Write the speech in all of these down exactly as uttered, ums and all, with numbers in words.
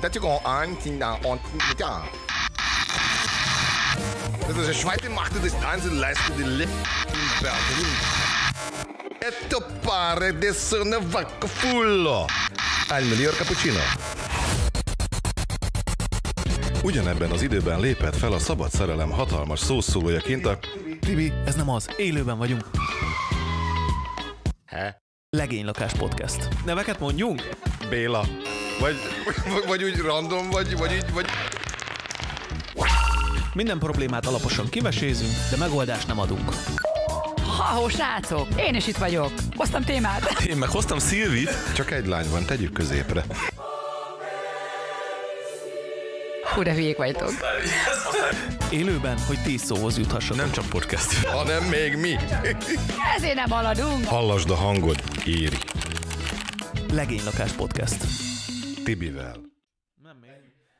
Das ist ein Schweite machte distanze leiste die Lippen Berlin. Etto pare di essere vacca fullo. Al miglior cappuccino. Ugyanebben az időben lépett fel a szabad szerelem hatalmas szószólójaként a... Tibi, ez nem az. Élőben vagyunk. He? Legénylakás podcast. Neveket mondjunk? Béla. Vagy, vagy, vagy úgy random, vagy, vagy így, vagy... Minden problémát alaposan kivesézünk, de megoldást nem adunk. Ha-hó, srácok! Én is itt vagyok. Hoztam témát. Én meg hoztam Szilvit. Csak egy lány van, tegyük középre. Hú, de hülyék vagytok. Élőben, hogy tíz szóhoz juthassatok. Nem csak podcast. Hanem még mi. Ezért nem haladunk. Hallasd a hangod, éri. Legénylakás podcast. Tibivel. Nem még.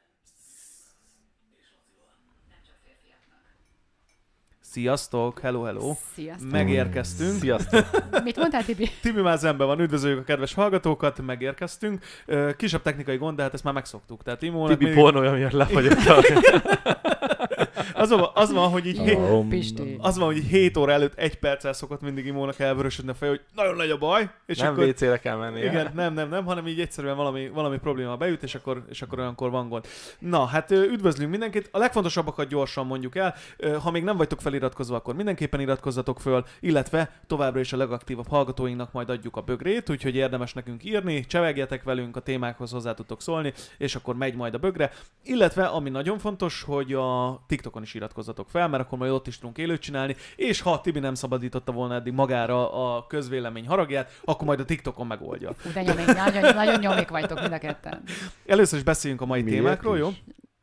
Sziasztok, hello, hello. Sziasztok. Megérkeztünk. Sziasztok. Mit mondtál, Tibi? Tibi már zenben van, üdvözöljük a kedves hallgatókat, megérkeztünk. Kisebb technikai gond, de hát ezt már megszoktuk. Tehát Imónak Tibi mindig... pornója miatt lefagyottak. az, van, az van, hogy így... Oh, Pisti. Az van, hogy így hét óra előtt egy perccel szokott mindig Imónak elvörösödni a fej, hogy nagyon nagy a baj. És nem akkor... vécére kell menni. Igen, nem, nem, nem, hanem így egyszerűen valami, valami probléma beüt, és akkor, és akkor olyankor van gond. Na, hát üdvözlünk mindenkit. A legfontosabbakat gyorsan mondjuk el. Ha még nem vagytok feliratkozva, akkor mindenképpen iratkozzatok föl, illetve továbbra is a legaktívabb hallgatóinknak majd adjuk a bögrét, úgyhogy érdemes nekünk írni, csevegjetek velünk, a témákhoz hozzá tudtok szólni, és akkor megy majd a bögre. Illetve, ami nagyon fontos, hogy a TikTokon is iratkozzatok fel, mert akkor majd ott is tudunk élőt csinálni, és ha Tibi nem szabadította volna eddig magára a közvélemény haragját, akkor majd a TikTokon megoldja. Hú, de nyomék, nagyon, nagyon nyomék vagytok mind a ketten. Először is beszéljünk a mai Miért témákról, is? jó?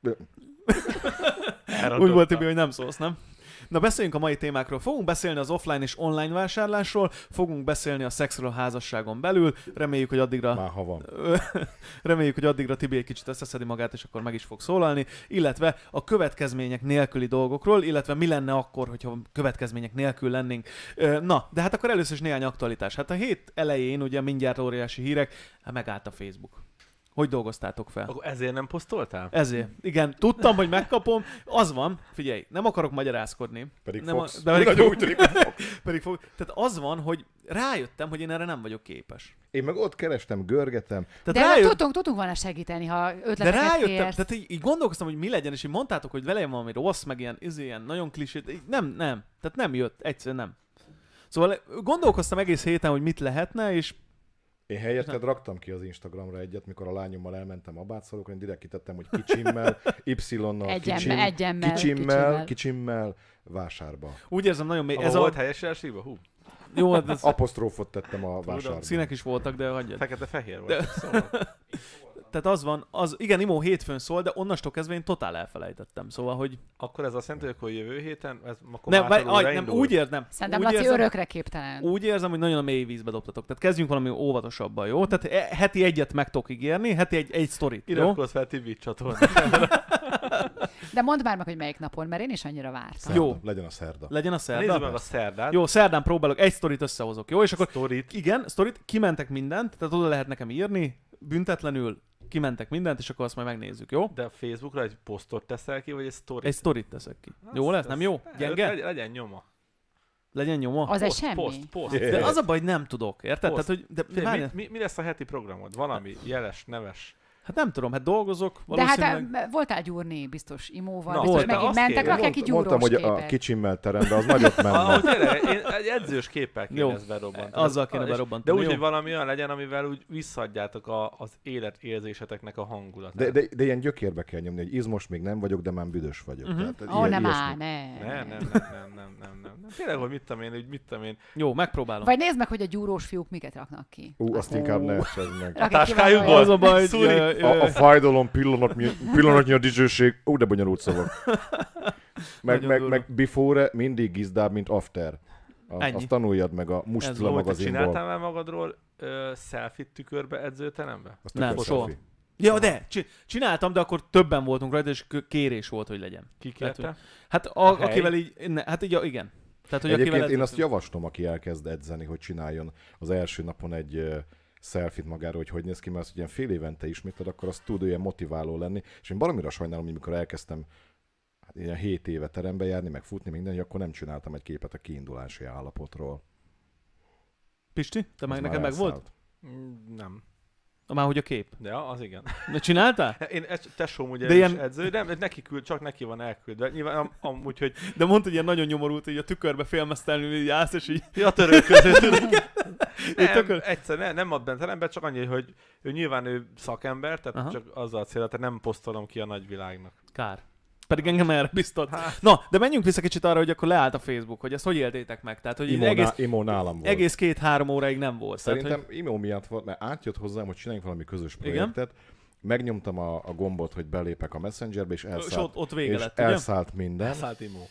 Úgy volt, Tibi, hogy nem szólsz, nem? Na, beszéljünk a mai témákról. Fogunk beszélni az offline és online vásárlásról, fogunk beszélni a szexről a házasságon belül, reméljük, hogy addigra... Már ha van. reméljük, hogy addigra Tibi egy kicsit összeszedi magát, és akkor meg is fog szólalni, illetve a következmények nélküli dolgokról, illetve mi lenne akkor, hogyha következmények nélkül lennénk. Na, de hát akkor először is néhány aktualitás. Hát a hét elején, ugye mindjárt óriási hírek, hát megállt a Facebook. Hogy dolgoztátok fel? Akkor ezért nem posztoltál? Ezért. Igen, tudtam, hogy megkapom. Az van, figyelj, nem akarok magyarázkodni. Pedig nem fogsz. A, de pedig, Nagyon fog, úgy tűnik, hogy fogsz. pedig fog. Tehát az van, hogy rájöttem, hogy én erre nem vagyok képes. Én meg ott kerestem, görgetem. Tehát De hát rájött, tudtunk, tudtunk volna segíteni, ha de ötleteket rájöttem, kérsz. tehát így, így gondolkoztam, hogy mi legyen, és így mondtátok, hogy velem valami rossz, meg ilyen, izé, ilyen nagyon klisét. Így Nem, nem. Tehát nem jött, egyszerűen nem. Szóval gondolkoztam egész héten, hogy mit lehetne, és Én helyetted raktam ki az Instagramra egyet, mikor a lányommal elmentem abátszalókra, én direkt kitettem, hogy kicsimmel, Y-nal, Egyemmel, kicsim, egyemmel, kicsimmel, kicsimmel. kicsimmel, vásárba. úgy érzem nagyon mély. Ez Ez volt a... helyes híva? Hú, Jó, hát ez... Apostrófot tettem a vásárba. színek is voltak, de hagyjad. fekete-fehér volt. De- Szóval. Tehát az van, az, igen, Imó hétfőn szól, de onnastól kezdve én totál elfelejtettem. Szóval, hogy... Akkor ez azt jelenti, hogy akkor jövő héten, ez akkor Nem, mától vagy, aj, óra nem, indul? úgy érzem. Szerintem úgy Laci érzem, örökre képtelen. úgy érzem, hogy nagyon a mély vízbe dobtatok. Tehát kezdjünk valami óvatosabban, jó? Tehát e- heti egyet meg tudok ígérni, heti egy, egy sztorit, jó? Iratkozz fel Tibi csatornára. De mondd már meg, hogy melyik napon, mert én is annyira vártam. Szerda. Jó. Legyen a szerda. Legyen a Nézzük szerda. meg a szerdát. Jó, szerdán próbálok, egy sztorit összehozok, jó? És akkor Sztorit. igen, sztorit, kimentek mindent, tehát oda lehet nekem írni, büntetlenül kimentek mindent, és akkor azt majd megnézzük, jó? De a Facebookra egy posztot teszel ki, vagy egy sztorit? Egy sztorit teszek ki. Jó lesz, nem jó? Gyenge? Legyen, legyen nyoma. Legyen nyoma? Az egy Poszt, semmi. poszt, poszt. De az a baj, hogy nem tudok, érted? Poszt. Tehát, hogy, de, Figyelj, várjál, mi, mi, mi lesz a heti programod? Valami jeles, neves? hát nem tudom, hát dolgozok, De hát valószínűleg. eh, voltál gyúrni biztos Imóval, Na, biztos volt. megint Azt mentek, kérem. rakják ki Mond- gyúrós Mondtam, hogy a képet. kicsimmel terembe, az nagyot Ah, menne. ahogy tényleg, én egy edzős képpel kéne Jó. ezt berobbantani. Azzal kéne És- berobbantani, De úgy, jó? hogy valami olyan legyen, amivel úgy visszaadjátok a, az életérzéseknek a hangulatát. De, de, de ilyen gyökérbe kell nyomni, hogy izmos még nem vagyok, de már büdös vagyok. Mhm. Tehát, Ó, ilyen- nem ilyesmi. áll, ne. Nem, nem, nem, nem, nem, nem, nem. nem. Tényleg, hogy mit tudom én, hogy mit tudom én. Jó, megpróbálom. Vagy nézd meg, hogy a gyúrós fiúk miket raknak ki. Ú, azt inkább ne essed meg. Rakják ki táskájukból? valami- Az a baj, hogy... Szuri. jaj, jaj, A, a fájdalom pillanatnyi, pillanatnyi a dicsőség. Ó, de bonyolult szavak. Meg, Nagyon meg, durva. meg before mindig gizdább, mint after. A, Ennyi. azt tanuljad meg a Ez Mustila Hogy te magazinból. csináltál már magadról ö, selfie tükörbe edzőterembe? Azt Nem, tök soha. selfie. Ja, de csi- csináltam, de akkor többen voltunk rajta, és k- kérés volt, hogy legyen. Ki Lehet, kérte? Hát a, A hely? akivel így, ne, hát így, igen. Tehát, hogy Egyébként akivel én azt edzettünk. javaslom, aki elkezd edzeni, hogy csináljon az első napon egy ö, selfie-t magáról, hogy hogy néz ki, mert az, hogy ilyen fél évente ismétled, akkor az tud olyan motiváló lenni, és én baromira sajnálom, hogy mikor elkezdtem hát ilyen hét éve terembe járni, meg futni minden, hogy akkor nem csináltam egy képet a kiindulási állapotról. Pisti, te meg neked meg volt? Mm, Nem. Már hogy a kép. Ja, az igen. De csináltál? Én tesóm ugye De is ilyen- edző, nem, neki küld, csak neki van elküldve. Nyilván am, amúgy, hogy De mondta, hogy ilyen nagyon nyomorult, hogy a tükörbe félmeztelenül így állsz, és így... ja, törölköző, tudom. Ő Nem, tökör- egyszer ne, nem ad bent teremben, csak annyi, hogy ő nyilván ő szakember, tehát Aha. csak azzal a célra, tehát nem posztolom ki a nagyvilágnak. Kár. Pedig engem erre biztos. Hát. Na, de menjünk vissza kicsit arra, hogy akkor leállt a Facebook, hogy ezt hogy éltétek meg? Tehát, hogy így Imó, egész, ná, imó nálam volt. egész két-három óráig nem volt. Szerintem Tehát, Imó miatt volt, mert átjött hozzám, hogy csináljunk valami közös Igen. projektet. Megnyomtam a, a gombot, hogy belépek a Messengerbe, és hogy... És elszállt, ott, ott vége és lett, ugye? elszállt minden. Szállt Imó.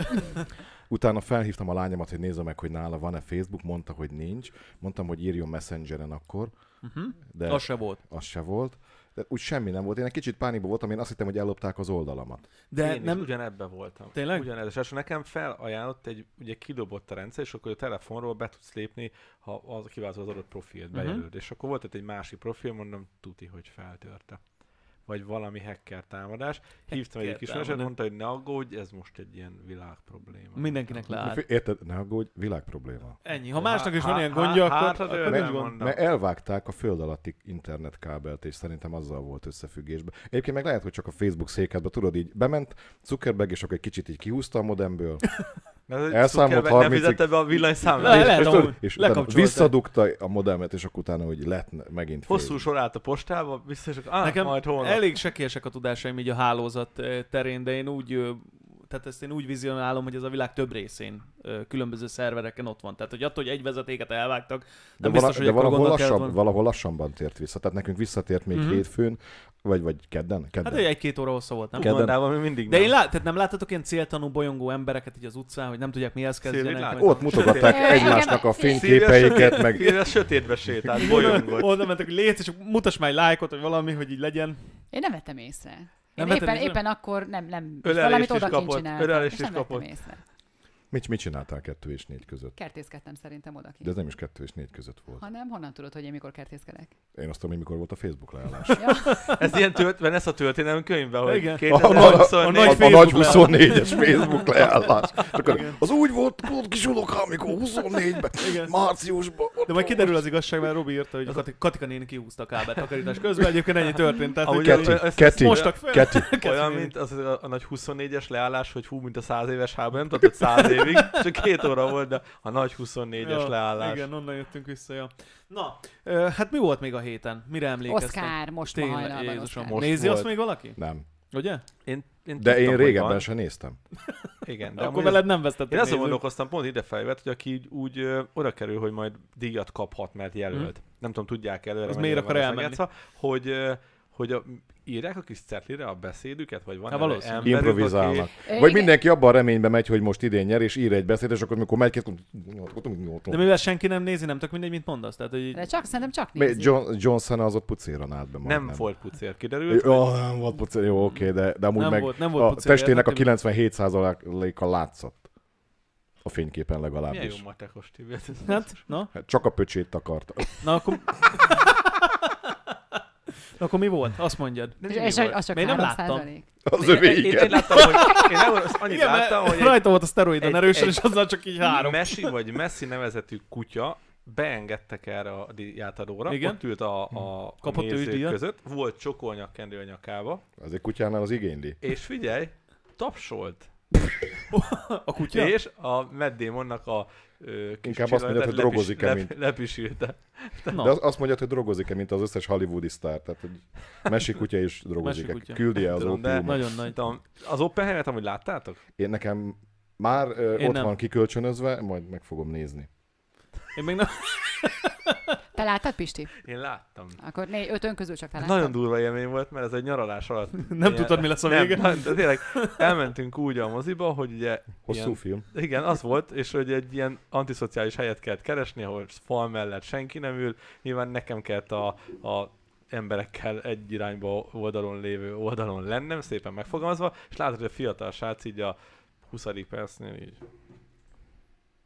Utána felhívtam a lányomat, hogy nézze meg, hogy nála van-e Facebook, mondta, hogy nincs. Mondtam, hogy írjon Messengeren akkor, Uh-huh. de Az se volt. az se volt. De úgy semmi nem volt. Én egy kicsit pánikban voltam, én azt hittem, hogy ellopták az oldalamat. De Én nem... is ugyanebben voltam. Tényleg? Ugyanez. És első nekem felajánlott egy, ugye kidobott a rendszer, és akkor a telefonról be tudsz lépni, ha az kiváltod az adott profilt, Mhm. bejelölöd. Uh-huh. És akkor volt ott egy másik profil, mondom, tuti, hogy feltörte. Vagy valami hacker támadás. Hívtam egy Hacker ismerőset, támadás. mondta, hogy ne aggódj, ez most egy ilyen világ probléma. Mindenkinek leállt. Érted? Ne aggódj, világ probléma. Ennyi. Ha másnak is van Há- ilyen há- gondja, hát, akkor, hát, akkor nem nincs gond. mondom. Mert elvágták a föld alatti internetkábelt, és szerintem azzal volt összefüggésben. Egyébként meg lehet, hogy csak a Facebook székházba, tudod, így bement Zuckerberg, és akkor egy kicsit így kihúzta a modemből, Mert elszámolt Zuckerberg nem harmincig. fizette be a Le- villanyszámlát. lehet, és, amúgy. tudod, és utána Lekapcsolta. visszadugta a modemet, és akkor utána, hogy lett megint Hosszú Facebook. sor állt a postába, vissza, és akkor, ah, Nekem majd holnap. elég sekélyesek a tudásaim így a hálózat eh, terén, de én úgy, ö, tehát ezt én úgy vizionálom, hogy ez a világ több részén ö, különböző szervereken ott van. Tehát, hogy attól, hogy egy vezetéket elvágtak, De, nem vala, biztos, hogy de akkor valahol, gondot kellett lassabb, volna. valahol lassanban tért vissza. Tehát nekünk visszatért még Mhm. hétfőn, vagy, vagy kedden? kedden. Hát egy egy-két óra hossza volt, nem? Kedden. Ugandában még mindig De nem. én lát, tehát nem láttatok ilyen céltanú, bolyongó embereket így az utcán, hogy nem tudják mihez Szilvét kezdjenek? láttam. vagy- Ott mutogatták Sötét. egymásnak a Szilvia fényképeiket, meg Szilvia sötétbe sétált, bolyongott. Oda mentek, hogy légy, és mutass már egy lájkot, vagy valami, hogy így legyen. Én nem vettem észre. Én Nem vetted éppen, észre? éppen akkor nem, nem, Ölelést valamit is odakint kapott, csináltam, ölelést és is nem vettem kapott. észre. mit, mit csináltál kettő és négy között? Kertészkedtem szerintem odakint. De ez nem is kettő és négy között volt. Hanem honnan tudod, hogy én mikor kertészkedek? Én azt tudom, hogy mikor volt a Facebook leállás. Ja. Ez ilyen tölt, ez a történelem könyvben, hogy Igen. A, a, a, kétezer-huszonnégy. nagy a, a Facebook nagy huszonnégyes Facebook leállás. És akkor Igen. az úgy volt, tudod, kis unokám, amikor huszonnégyben, Igen. márciusban. De majd kiderül az igazság, mert Robi írta, hogy Kati- Katika néni kihúzta a kábelt takarítás közben, egyébként ennyi történt. Tehát, Ahogy hogy Keti, ezt- ezt Keti, mostak fel. Keti. Olyan, néni. mint az a, a nagy huszonnégyes leállás, hogy hú, mint a száz éves háború, nem tartott száz évig, csak két óra volt, de a nagy huszonnégyes Ja, leállás. Igen, onnan jöttünk vissza, ja. Na, ö, hát mi volt még a héten? Mire emlékeztek? Oszkár, most ma Tényleg, hajnalban Jézusom. Oszkár. Most Nézi volt. azt még valaki? Nem. Ugye? Én, én De tudtam, én hogy régebben van. sem néztem. Igen, de De akkor amúgy veled nem Én vesztettek azon nézőt. gondolkoztam, pont ide felvett, hogy aki így, úgy ö, oda kerül, hogy majd díjat kaphat, mert jelölt. Hmm. Nem tudom, tudják előre, Az mennyire miért akar van ez elmenni? megjátszva, hogy, ö, hogy a, írják a kis cetlire a beszédüket, vagy van Hát erre valószínű. emberük, Improvizálnak. aki- Igen. Vagy mindenki abban a reményben megy, hogy most idén nyer, és ír egy beszédet, és akkor mikor megy, két... De mivel senki nem nézi, nem tök mindegy, mit mondasz. Tehát, hogy De csak, szerintem csak Mi- nézik. John, Johnson az ott pucéran állt be Nem majdnem. volt pucér, kiderült. Jó, nem volt pucér, jó, oké, de, de amúgy Nem meg volt- nem volt a pucér, testének a érted? kilencvenhét százaléka látszott. A fényképen Milyen legalábbis. jó matekos Tibi. hát, na, Hát csak a pöcsét akarta. na akkor... Na, akkor mi volt? Azt mondjad. Nem És, mi és volt? az csak Még nem három láttam. százalék. Az Én, övé, én, én, igen. láttam, hogy én nem, azt annyit Igen, mert láttam, hogy egy, rajta volt a szteroidon egy- erősen, egy- és azzal csak így három. Messi vagy Messi nevezetű kutya beengedtek erre a díjátadóra, Igen. ott ült a, a, a Kapott ő is nézők díjat? között, volt csokolnyakkendő a nyakába, Az egy kutyánál az igényli. és figyelj, tapsolt. A kutya? És a Matt Damonnak a ö, kis Inkább azt mondjad, hogy lepis- drogozik-e, lep- mint- Lepisülte. Na, De az, azt mondja, hogy drogozik-e, mint az összes hollywoodi sztár. Tehát, hogy Messi kutya is drogozik. Messi kutya. Küldi-e az Tudom, de- ópiumot? nagyon nagy. Tudom, Az Oppenheimert amúgy láttátok? Én nekem már ö, Én ott nem. van kikölcsönözve, majd meg fogom nézni. Én még nem... Te láttad, Pisti? Én láttam. Akkor né, ötön közül csak te Ez láttad. nagyon durva élmény volt, mert ez egy nyaralás alatt. Nem tudtad, mi lesz a vége? Nem, de tényleg elmentünk úgy a moziba, hogy ugye... Hosszú ilyen, film. igen, az volt, és hogy egy ilyen antiszociális helyet kellett keresni, ahol fal mellett senki nem ül. Nyilván nekem kellett a, a emberekkel egy irányba oldalon lévő oldalon lennem, szépen megfogalmazva, és látod, hogy a fiatal srác így a huszadik percnél így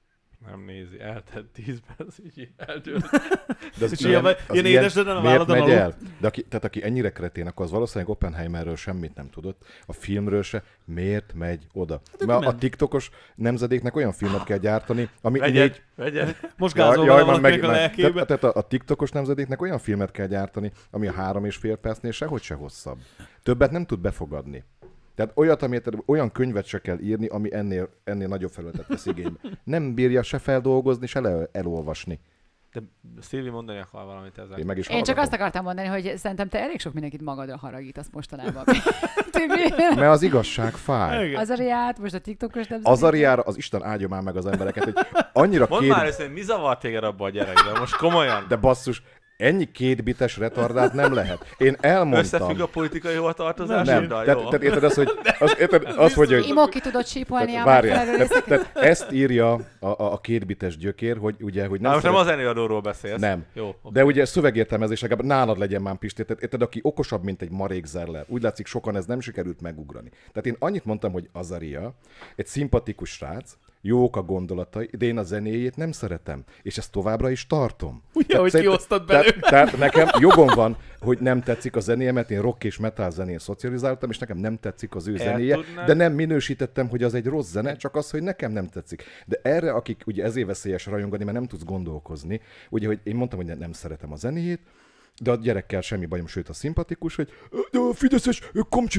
Nem nézi, eltett tíz perc, így eldőlt. De az És ilyen, ilyen- az ilyen ilyen édes, de nem a miért válladon megy alul. el? De aki, tehát aki ennyire kretén, akkor az valószínűleg Oppenheimerről semmit nem tudott, a filmről se, miért megy oda? Mert a ment. TikTokos nemzedéknek olyan filmet kell gyártani, ami Vegyed, négy... vegyed. Most gázol vele valakinek a lelkébe. tehát, tehát a, a TikTokos nemzedéknek olyan filmet kell gyártani, ami a három és fél percnél sehogy se hosszabb. Többet nem tud befogadni. Tehát olyat, amit, olyan könyvet se kell írni, ami ennél, ennél nagyobb felületet vesz igénybe. Nem bírja se feldolgozni, se le, elolvasni. De Szilvi mondani akar valamit ezzel. Én meg is Én csak hallgatom. azt akartam mondani, hogy szerintem te elég sok mindenkit magadra haragítasz mostanában. Tibi, Mert az igazság fáj. Igen. az Ariát, most a TikTokos nem Az Ariára az Isten áldja már meg az embereket, hogy annyira Mondd két... már ezt, hogy mi zavar téged abba a gyerekben, most komolyan. De basszus, ennyi kétbites retardát nem lehet. Én elmondtam... Összefügg a politikai Nem, hovatartozásoddal, tehát, jó? tehát érted azt, hogy, az, érted, az, hogy, hogy Imó ki tudod sípolni a várjál, megfelelő tehát, részeket? tehát ezt írja a, a, a kétbites gyökér, hogy ugye, hogy Nem, nem most nem szeret- az előadóról beszélsz. Nem. Jó, oké. De ugye szövegértelmezés legalább nálad legyen már Pisti, tehát érted, aki okosabb, mint egy marék Zeller. Úgy látszik, sokan ez nem sikerült megugrani. Tehát én annyit mondtam, hogy Azaria egy szimpatikus srác, jók a gondolatai, de én a zenéjét nem szeretem. És ezt továbbra is tartom. Ugye, hogy szerint- kiosztad tehát, belőle. tehát nekem jogom van, hogy nem tetszik a zenéje, mert én rock és metal zenén szocializáltam, és nekem nem tetszik az ő El zenéje, tudnád- de nem minősítettem, hogy az egy rossz zene, csak az, hogy nekem nem tetszik. De erre, akik ugye ezért veszélyes rajongani, mert nem tudsz gondolkozni, ugye, hogy én mondtam, hogy nem szeretem a zenéjét, de a gyerekkel semmi bajom, sőt a szimpatikus, hogy "Ö, ö, Fideszes, ö, komcsi,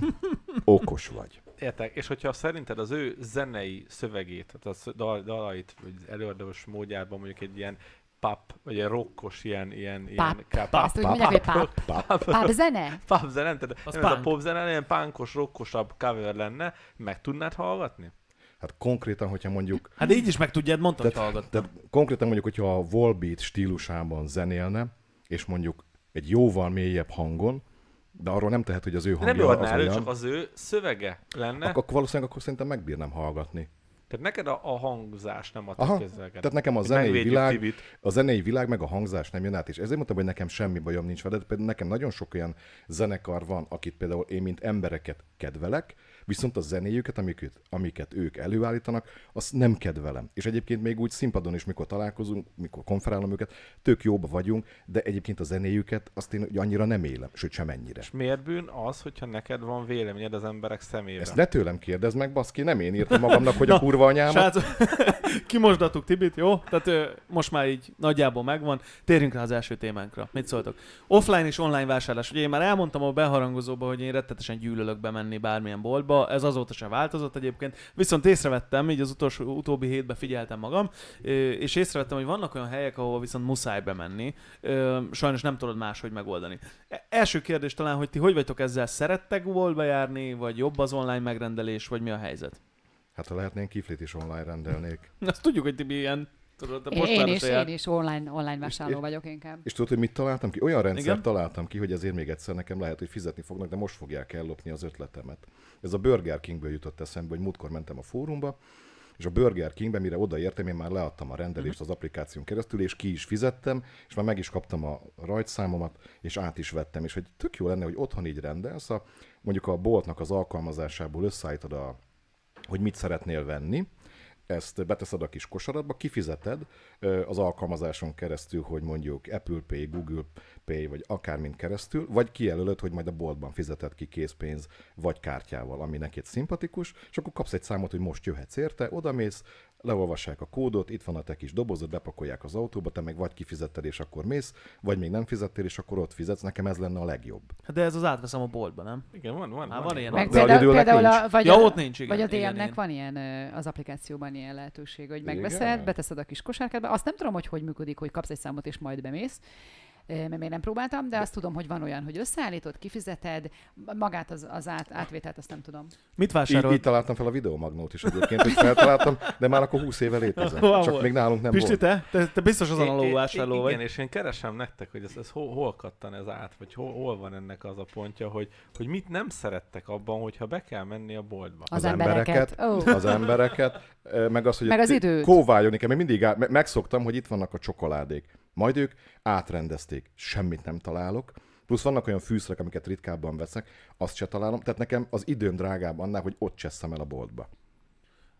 okos vagy. Értek, és hogyha szerinted az ő zenei szövegét, tehát a dal, dalait, vagy az előadós módjában mondjuk egy ilyen pop, vagy egy rockos ilyen, ilyen, ilyen Pop. ká- Azt úgy mondják, hogy pop. Pap. Pop zene? pop zene, tehát Az nem ez a punk. pop zene, ilyen punkos, rockosabb cover lenne, meg tudnád hallgatni? Hát konkrétan, hogyha mondjuk Hát így is meg tudjád, mondtam, hogy Tehát, hallgattam. tehát konkrétan mondjuk, hogyha a Volbeat stílusában zenélne, és mondjuk egy jóval mélyebb hangon, de arról nem tehet, hogy az ő De hangja nem adná az elő, olyan, csak az ő szövege lenne. akkor valószínűleg akkor szerintem megbírnám hallgatni. Tehát neked a, a hangzás nem ad Aha, közleget. tehát nekem a Hogy zenei megvédjük világ, Tibit. a zenei világ meg a hangzás nem jön át, és ezért mondtam, hogy nekem semmi bajom nincs vele, de például nekem nagyon sok olyan zenekar van, akit például én mint embereket kedvelek, viszont a zenéjüket, amiket, amiket ők előállítanak, azt nem kedvelem. És egyébként még úgy színpadon is, mikor találkozunk, mikor konferálom őket, tök jóba vagyunk, de egyébként a zenéjüket azt én annyira nem élem, sőt sem ennyire. És miért bűn az, hogyha neked van véleményed az emberek szemébe? Ezt ne tőlem kérdezd meg, baszki, nem én írtam magamnak, hogy a kurva anyámat. Srácok, kimosdattuk Tibit, jó? Tehát ö, most már így nagyjából megvan. Térjünk rá az első témánkra. Mit szóltok? Offline és online vásárlás. Ugye én már elmondtam a beharangozóba, hogy én rettetesen gyűlölök bemenni bármilyen boltba. Ez azóta sem változott egyébként. Viszont észrevettem, így az utolsó, utóbbi hétben figyeltem magam, ö, és észrevettem, hogy vannak olyan helyek, ahol viszont muszáj bemenni. Ö, Sajnos nem tudod máshogy megoldani. E- Első kérdés talán, hogy ti hogy vagytok ezzel? Szerettek boltba járni, vagy jobb az online megrendelés, vagy mi a helyzet? Hát ha lehetnénk, kiflit is online rendelnék. Azt tudjuk, hogy Tibi ilyen, tudod, a Én, postára is, se jár. én is online, online vásárló és- vagyok inkább. És tudod, hogy mit találtam ki? Olyan rendszert Igen? találtam ki, hogy ezért még egyszer nekem lehet, hogy fizetni fognak, de most fogják ellopni az ötletemet. Ez a Burger Kingből jutott eszembe, hogy múltkor mentem a fórumba, és a Burger Kingben, mire odaértem, én már leadtam a rendelést az applikáción keresztül, és ki is fizettem, és már meg is kaptam a rajtszámomat, és át is vettem. És hogy tök jó lenne, hogy otthon így rendelsz, a, mondjuk a boltnak az alkalmazásából összeállítod, a, hogy mit szeretnél venni, ezt beteszed a kis kosaratba, kifizeted ö, az alkalmazáson keresztül, hogy mondjuk Apple Pay, Google Pay, vagy akármint keresztül, vagy kijelölöd, hogy majd a boltban fizeted ki készpénz, vagy kártyával, ami neked szimpatikus, és akkor kapsz egy számot, hogy most jöhetsz érte, odamész, leolvassák a kódot, itt van a te kis dobozod, bepakolják az autóba, te meg vagy kifizetted, és akkor mész, vagy még nem fizettél, és akkor ott fizetsz. Nekem ez lenne a legjobb. Hát de ez az átveszem a boltba, nem? Igen, van, van. Á, van ilyen. Meg De a például, Lidlnek például a, nincs. vagy Ja, a, ott nincs, igen, vagy a igen, dé em-nek igen. van ilyen, ö, az applikációban ilyen lehetőség, hogy Igen? megveszed, beteszed a kis kosárkádba. Azt nem tudom, hogy hogy működik, hogy kapsz egy számot és majd bemész, ö, mert még nem próbáltam, de azt tudom, hogy van olyan, hogy összeállítod, kifizeted, magát az, az át, átvételt, azt nem tudom. Mit Így, vásárolt? így találtam fel a videomagnót is egyébként, hogy feltaláltam, de már akkor húsz éve létezett. Hol Csak volt? még nálunk nem Pisti, volt. te? te? Te biztos az Én- analóg én- vásárló igen, vagy. Igen, és én keresem nektek, hogy ez, ez hol, hol kattan ez át, vagy hol, hol van ennek az a pontja, hogy, hogy mit nem szerettek abban, hogyha be kell menni a boltba. Az, Az embereket. embereket. Ó. Az embereket, ö, meg az, hogy Meg az ti- időt. kóváljon nekem, én mindig á- me- megszoktam, hogy itt vannak a csokoládék. Majd ők átrendezték, semmit nem találok. Plusz vannak olyan fűszerek, amiket ritkábban veszek, azt se találom. Tehát nekem az időm drágább annál, hogy ott cseszem el a boltba.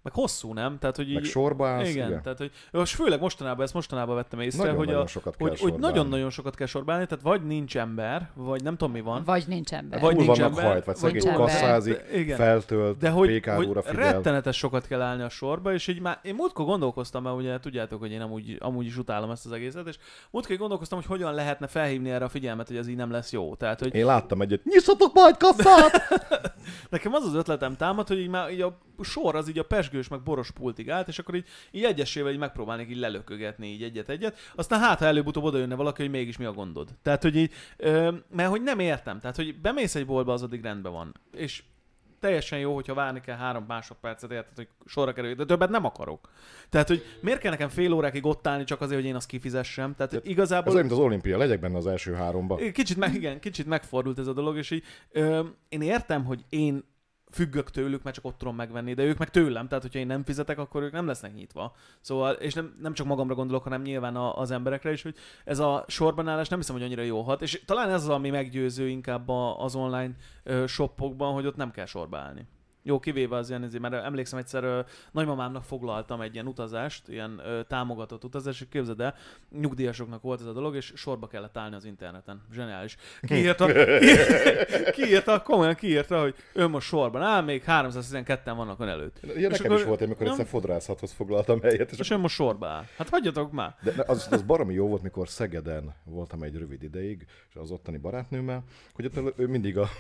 meg hosszú, nem? Tehát, hogy így, meg sorba állsz, igen, igen. Tehát, hogy most főleg mostanában, ezt mostanában vettem észre, Nagyon, hogy, nagyon a, sokat kell hogy, hogy sorbálni. nagyon-nagyon sokat kell sorbálni, tehát vagy nincs ember, vagy nem tudom mi van. Vagy nincs ember. Vagy Túl nincs vannak ember, hajt, vagy vagy szegény ember. kasszázik, Igen. feltölt, De hogy, hogy pékárúra figyel. rettenetes sokat kell állni a sorba, és így már én múltkor gondolkoztam, mert ugye tudjátok, hogy én amúgy, amúgy is utálom ezt az egészet, és múltkor gondolkoztam, hogy hogyan lehetne felhívni erre a figyelmet, hogy ez így nem lesz jó. Tehát, hogy Én láttam egyet, nyiszatok majd kasszát! nekem az az ötletem támad, hogy így már így a sor az így a pezsgős meg boros pultig állt, és akkor így, így egyesével így megpróbálnék így lelökögetni így egyet-egyet. Aztán hát, ha előbb-utóbb oda jönne valaki, hogy mégis mi a gondod. Tehát, hogy így, ö, mert hogy nem értem. Tehát, hogy bemész egy boltba, az addig rendben van. És teljesen jó, hogyha várni kell három másodpercet, érted, hogy sorra kerüljük, de többet nem akarok. Tehát, hogy miért kell nekem fél órákig ott állni csak azért, hogy én azt kifizessem? Tehát Ez igazából... olyan, mint az olimpia, legyek benne az első háromba. Kicsit, meg, igen, kicsit megfordult ez a dolog, és így ö, én értem, hogy én függök tőlük, mert csak ott tudom megvenni, de ők meg tőlem, tehát hogyha én nem fizetek, akkor ők nem lesznek nyitva. Szóval, és nem, nem csak magamra gondolok, hanem nyilván a, az emberekre is, hogy ez a sorbanállás nem hiszem, hogy annyira jó hat, és talán ez az, ami meggyőző inkább a, az online ö, shopokban, hogy ott nem kell sorba állni. Jó, kivéve az ilyen, mert emlékszem egyszer ö, nagymamámnak foglaltam egy ilyen utazást, ilyen ö, támogatott utazást, és képzeld el, nyugdíjasoknak volt ez a dolog, és sorba kellett állni az interneten. Zseniális. Kiírta, kiírta, komolyan kiírta, hogy ő most sorban áll, még háromszáztizenketten vannak ön előtt. Ilyen nekem akkor- is volt, amikor nem? egyszer fodrászathoz foglaltam helyet. És És ön most sorba áll. Hát hagyjatok már. De az, az baromi jó volt, mikor Szegeden voltam egy rövid ideig, és az ottani barátnőmmel, hogy ott ő mindig a...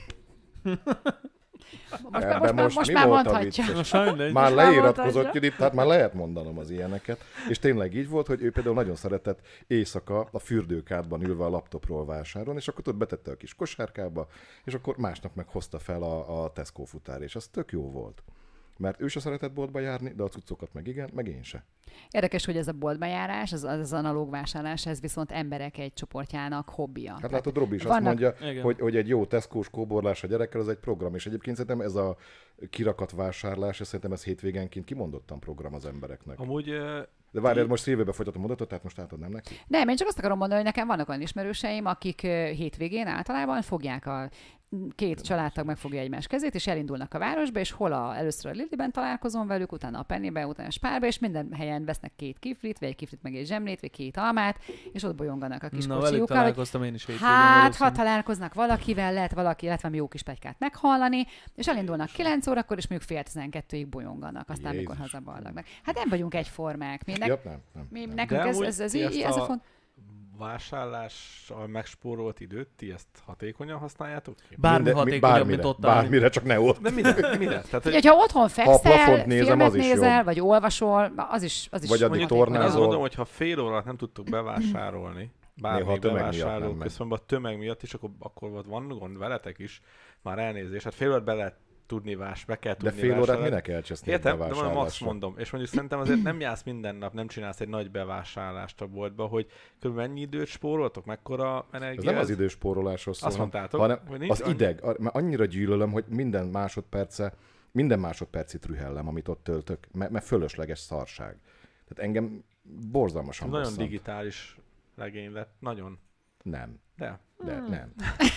Most, Ebben már, most, most most mi már volt a mondhatja. vicces? Most mindegy. Már már leiratkozott mondhatja. Judit, tehát már lehet mondanom az ilyeneket. És tényleg így volt, hogy ő például nagyon szeretett éjszaka a fürdőkádban ülve a laptopról vásárolni, és akkor ott betette a kis kosárkába, és akkor másnap meg hozta fel a, a Tesco futár, és az tök jó volt. Mert ő se szeretett boltba járni, de a cuccokat meg igen, meg én se. Érdekes, hogy ez a boltba járás, az, az analóg vásárlás, ez viszont emberek egy csoportjának hobbija. Hát látod, Robi is azt vannak- mondja, Igen. hogy, hogy egy jó Tesco-s kóborlás a gyerekkel, az egy program, és egyébként szerintem ez a kirakat vásárlás, és szerintem ez hétvégenként kimondottan program az embereknek. Amúgy ö, De várjál, most szívébe folytatom mondatot, tehát most átadnám neki. Nem, én csak azt akarom mondani, hogy nekem vannak olyan ismerőseim, akik ö, hétvégén általában fogják a két családtag megfogja egymás kezét, és elindulnak a városba, és hol a, először a Lidliben találkozom velük, utána a Pennyben, utána a Spárba, és minden helyen vesznek két kiflit, vagy egy kiflit meg egy zsemlét, vagy két almát, és ott bolyonganak a kis Na, velük kocsijukkal, hogy találkoztam én is hétvégén. hát, ha valószínű. találkoznak valakivel, lehet valaki, lehet valami jó kis pletykát meghallani, és elindulnak kilenc órakor, és mondjuk fél tizenkettőig bolyonganak, aztán Jézus. mikor hazaballagnak. Hát nem vagyunk egyformák. Mi, ne, Ja, nem, nem, mi nem. nekünk De ez, amúgy ez, ez, ti így, ezt ez a a- font. vásárlással megspórolt időt, ti ezt hatékonyan használjátok ki? Bármi Minden- hatékonyabb, bármire, mint ott állni. Bármire, csak ne ott. De mire? mire? Tehát, hogy Ugye, ha otthon fekszel, plafont nézem, filmet az is nézel, jobb. vagy olvasol, az is, az is Vagy addig hatékony. tornázol. én azt mondom, hogy ha fél óra alatt nem tudtuk bevásárolni, Néha a bármi tömeg miatt bevásárló nem megy. központban a tömeg miatt is, akkor, akkor ott van gond veletek is, már elnézés. Hát fél órát be lehet tudni vás, be kell De tudni fél órát vásárolni. minek elcseszni Értem, de a van a max vásárlásra? mondom. És mondjuk szerintem azért nem jársz minden nap, nem csinálsz egy nagy bevásárlást a boltba, hogy kb. Mennyi időt spóroltok, mekkora Ez energia? nem az időspórolásról szól, Azt mondtátok, hanem hogy nincs az annyi- ideg. A- Mert annyira gyűlölöm, hogy minden másodperce, minden másodpercit rühellem, amit ott töltök, mert, mert fölösleges szarság. Tehát engem borzalmasan Nagyon bosszant. digitális legény lett, nagyon. Nem, De. de nem.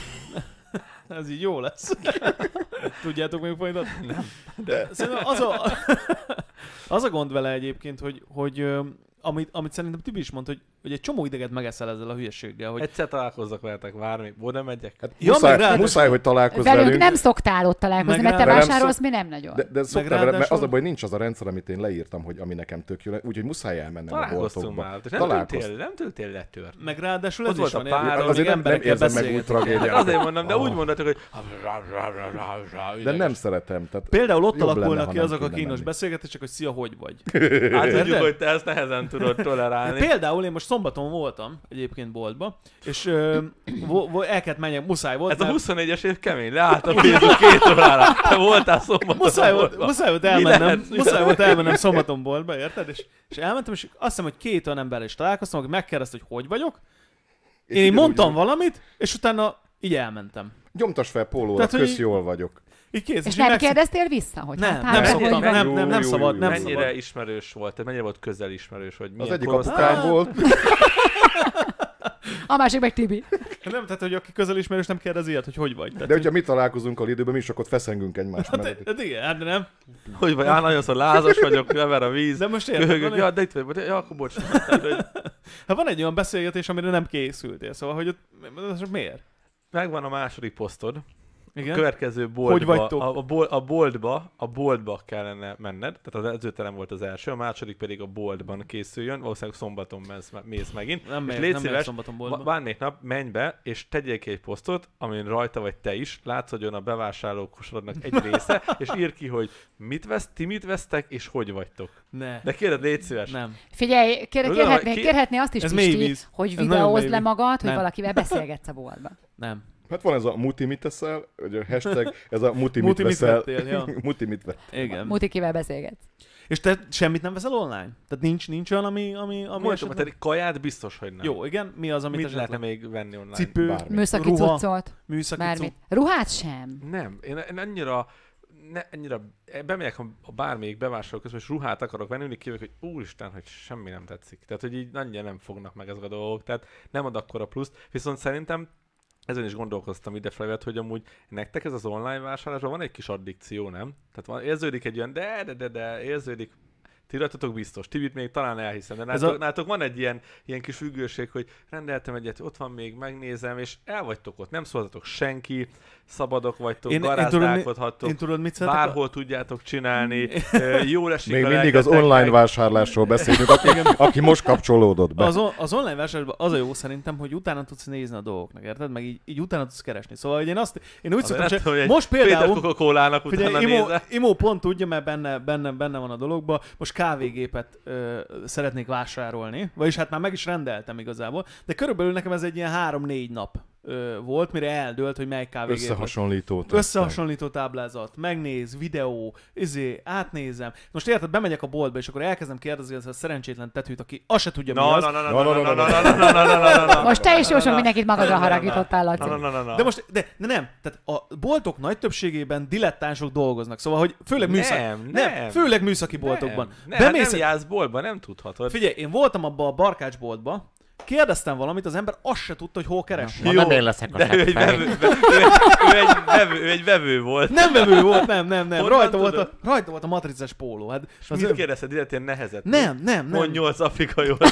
Ez így jó lesz. Tudjátok még folytatni? Nem. De szerintem az a, az a gond vele egyébként, hogy, hogy ö, amit, amit szerintem Tibi is mondta, hogy, hogy egy csomó ideget megeszel ezzel a hülyeséggel. Hogy Egyszer találkozzak veletek, várni, oda megyek. Hát Ja, muszáj, meg ráadásul- muszáj, hogy találkozz Velünk velünk. nem szoktál ott találkozni, Meg mert te rá- velem vásárolsz, szok- mi nem nagyon. De, de szoktál vele, mert ráadásul- az a baj, nincs az a rendszer, amit én leírtam, hogy ami nekem tök jó, úgyhogy muszáj elmennem a Találkoztunk boltokba. már, és nem Találkoz- tűltél, nem tűltél letört. meg ráadásul Ott ez volt is a van, pár, érted? azért Amíg nem, nem emberekkel érzem meg úgy beszélgetünk. tragédiát. Hát azért mondom, de Ah. úgy mondhatok, hogy... De nem szeretem. Tehát Például ott jobb lenne, alakulnak ha ki nem azok a kéne kínos menni. beszélgetések, hogy szia, hogy vagy. Hát tudjuk, Érted? hogy te ezt nehezen tudod tolerálni. Például én most szombaton voltam egyébként boltba, és ö, vo, vo, el kellett menjek, muszáj volt. Ez a mert- huszonnégyes év kemény, leállt a Facebook két órára. Te voltál szombaton Muszáj volt, boltban. muszáj volt Mi elmennem, lehet? Mi muszáj lehet? volt elmennem szombaton boltba, érted? És, és elmentem, és azt hiszem, hogy két olyan emberrel is találkoztam, aki megkérdezte, hogy hogy vagyok. És Én így ugyanúgy- mondtam valamit, és utána így elmentem. Nyomtas fel pólóra, Tehát, hogy kösz így- jól vagyok. Így kész. És így nem megsz- kérdeztél vissza, hogy Nem, hát, nem hát, szoktam, hogy van? nem, nem, nem Jó, szabad, jó, nem jó. Mennyire szabad. ismerős volt, tehát mennyire volt közel ismerős, hogy Az milyen egyik korosztály? apukám volt. A másik meg Tibi. Nem, tehát, hogy aki közel ismerős nem kérdez ilyet, hogy hogy vagy. Tehát, De hogyha mi találkozunk a Lidőben, mi is akkor feszengünk egymás Hát, mellett. hát igen, hát de nem. Hogy vagy, á, nagyon szó, lázas vagyok, lever a víz. De most érted, Köhögök, van ja, egy, de itt vagy, ja, akkor bocsánat. Tehát, hogy hát van egy olyan beszélgetés, amire nem készültél, szóval, hogy ott, ott miért? megvan a második posztod. Igen? A következő boltba, Hogy vagytok? a, a, bol, a boltba, a boltba kellene menned, tehát az edzőterem volt az első, a második pedig a boltban készüljön, valószínűleg szombaton mész, mész megint. Nem és megyek, légy nem megyek szíves, szombaton va- boltba. bármelyik nap menj be, és tegyél ki egy posztot, amin rajta vagy te is, látsz, hogy jön a bevásárlókosarodnak egy része, és ír ki, hogy mit vesz, ti mit vesztek, és hogy vagytok. Ne. De kérdez, légy szíves. Nem. Figyelj, kér, Tudom, kérhetné, ki- kérhetné azt is, Ez mély Pisti, víz. hogy Ez nagyon videózd mély le víz. magad, hogy Nem. valakivel beszélgetsz a boltban. Nem. Hát van ez a muti mit teszel, hogy a hashtag, ez a muti mit Muti mit veszel. vettél, ja. Muti mit vettél. Igen. Mutikivel beszélgetsz. És te semmit nem veszel online? Tehát nincs, nincs olyan, ami, ami, ami Mondjuk, esetleg... tehát kaját biztos, hogy nem. Jó, igen. Mi az, amit Mit esetleg... lehetne még venni online? Cipő, Bármi. Műszaki Ruha. cuccot, műszaki bármit. cucc. Ruhát sem. Nem, én, én annyira, ne, annyira bemegyek a, a bármelyik bevásárló közben, és ruhát akarok venni, mindig kívül, hogy úristen, hogy semmi nem tetszik. Tehát, hogy így annyira nem fognak meg ezek a dolgok, tehát nem ad akkora pluszt. Viszont szerintem ezen is gondolkoztam idefelé, hogy amúgy nektek ez az online vásárlásban van egy kis addikció, nem? Tehát van, érződik egy olyan, de, de, de, de, érződik. Ti rajtatok biztos, Tibit még talán elhiszem, de nálatok, a- a... nálatok van egy ilyen, ilyen kis függőség, hogy rendeltem egyet, ott van még, megnézem, és el vagytok ott, nem szóltatok senki, szabadok vagytok, Én- én tudom, mi- garázdálkodhattok, Én tudod, mit szeretek? bárhol tudjátok csinálni, ö, jól esik Még a mindig az lelketeknek. online vásárlásról beszélünk, aki, aki most kapcsolódott be. Az, on- az online vásárlásban az a jó szerintem, hogy utána tudsz nézni a dolgoknak, érted? Meg így, így utána tudsz keresni. Szóval hogy én azt, én úgy Azért szoktam, nem tudom, hogy hogy most egy Péter például, Coca-Colának figyelj, utána Imo, nézel. Imo pont tudja, mert benne, benne, benne van a dologban, most kávégépet ö, szeretnék vásárolni, vagyis hát már meg is rendeltem igazából, de körülbelül nekem ez egy ilyen három-négy nap ö, volt, mire eldőlt, hogy melyik kávégép. Összehasonlító. Összehasonlító táblázat, megnéz, videó, izé, átnézem. Most érted, bemegyek a boltba, és akkor elkezdem kérdezni ezt a szerencsétlen tetőt, aki azt se tudja, mi Na, az. na, na, na, Na, na, na, na, na, na, na, na, na, na, na, na. Most te is jó sok mindenkit magadra Na, na, na, haragítottál, Laci. Na, na, na, na. De most, de, de nem, tehát a boltok nagy többségében dilettánsok dolgoznak, szóval, hogy főleg műszaki, Nem, nem. főleg műszaki boltokban. Nem, nem, Bemész, nem jársz boltba, nem tudhatod. figyelj, én voltam abban a barkácsboltba, kérdeztem valamit, az ember azt se tudta, hogy hol keres. Ma nem én leszek a De ő egy, seggfej. vevő, ő, ő, egy vevő, ő egy vevő volt. Nem vevő volt, nem, nem, nem. Honnan Rajta volt, a, tudod? rajta volt a matricás póló. Hát, És az mit ő- kérdezted? Direkt ilyen nehezet? nem, nem, nem. Mond nyolc afrikai volt.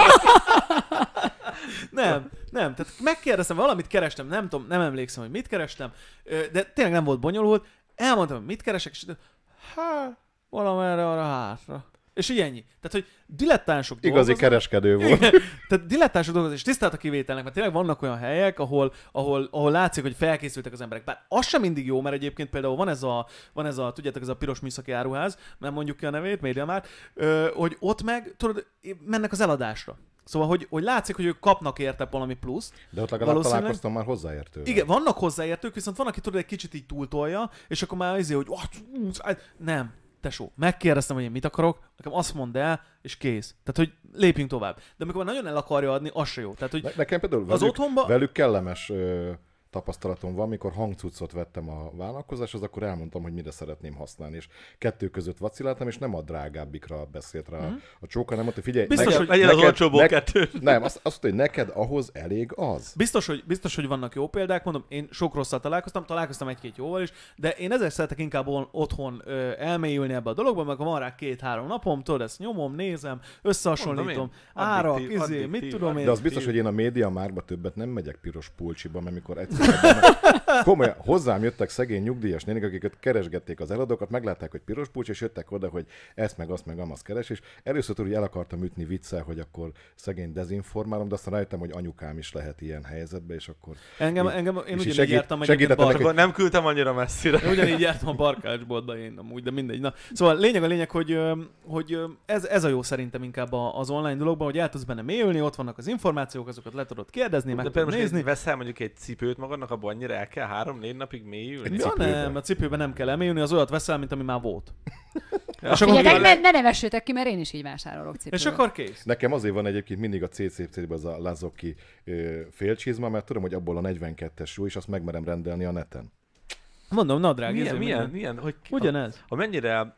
Nem, nem. Tehát megkérdeztem, valamit kerestem, nem tudom, nem emlékszem, hogy mit kerestem, ö, de tényleg nem volt bonyolult. Elmondtam, hogy mit keresek, és hát, valamerre arra hátra. És így ennyi. Tehát, hogy dilettánsok Igazi dolgoznak. kereskedő volt. Igen. Tehát dilettánsok dolgoznak, és tisztelt a kivételnek, mert tényleg vannak olyan helyek, ahol, ahol, ahol látszik, hogy felkészültek az emberek. Bár az sem mindig jó, mert egyébként például van ez a, van ez a tudjátok, ez a piros műszaki áruház, nem mondjuk ki a nevét, MediaMarkt, ö, hogy ott meg, tudod, mennek az eladásra. Szóval, hogy, hogy látszik, hogy ők kapnak érte valami pluszt. De ott legalább Valószínűleg- találkoztam már hozzáértővel. Igen, vannak hozzáértők, viszont van, aki tudod, egy kicsit így túltolja, és akkor már azért, hogy "Ah, nem, tesó, megkérdeztem, hogy én mit akarok, nekem azt mondd el, és kész. Tehát, hogy lépjünk tovább. De amikor már nagyon el akarja adni, az se jó. Tehát, hogy Ne, nekem például az velük, otthonba... velük kellemes ö, tapasztalatom van, mikor hangcuccot vettem a vállalkozáshoz, akkor elmondtam, hogy mire szeretném használni, és kettő között vaciláltam, és nem a drágábbikra beszélt rá Mhm. a csóka, nem mondta, hogy figyelj, Biztos, neked, hogy Legyen az olcsóból kettőt. Nem, azt, azt mondta, hogy neked ahhoz elég az. Biztos hogy, biztos, hogy vannak jó példák, mondom, én sok rosszat találkoztam, találkoztam egy-két jóval is, de én ezért szeretek inkább on- otthon ö, elmélyülni ebbe a dologba, mert van rá két-három napom, tudod, ezt nyomom, nézem, összehasonlítom, Mondom árak, addiktív, izé, addiktív, mit tudom én. De az biztos, hogy én a média márba többet nem megyek piros pulcsiba, mert mikor egyszer komolyan hozzám jöttek szegény nyugdíjas nénik, akiket keresgették az eladókat, meglátták, hogy piros pulcs, és jöttek oda, hogy ezt meg azt meg amazt keres, és először tudod, hogy el akartam ütni viccel, hogy akkor szegény dezinformálom, de aztán rájöttem, hogy anyukám is lehet ilyen helyzetbe, és akkor Engem, így- engem, én és így ugyanígy segít- jártam egyébként segítettem bar... neki, Akkor nem küldtem annyira messzire. Én ugyanígy jártam a barkácsboltba én amúgy, de mindegy. Na, szóval lényeg a lényeg, hogy, ö, hogy ö, ez, ez a jó szerintem inkább a- az online dologban, hogy el tudsz benne mélyülni, ott vannak az információk, azokat le tudod kérdezni, meg De tudod például most nézni. nézni. veszel mondjuk egy cipőt magadnak, abban annyira el kell három-négy napig mélyülni. Ja, cipőben. nem, a cipőben nem kell elmélyülni, az olyat veszel, mint ami már volt. Ja. És akkor, Figyeljetek, ne, ne nevessétek ki, mert én is így vásárolok cipőt. és akkor kész. nekem azért van egyébként mindig a cé cé cé-ben az a Lazoki ö, félcsizma, mert tudom, hogy abból a negyvenkettes jó, és azt megmerem rendelni a neten. Mondom, nadrág, Milyen, izé, milyen, minden. milyen, hogy Ugyanez. ha mennyire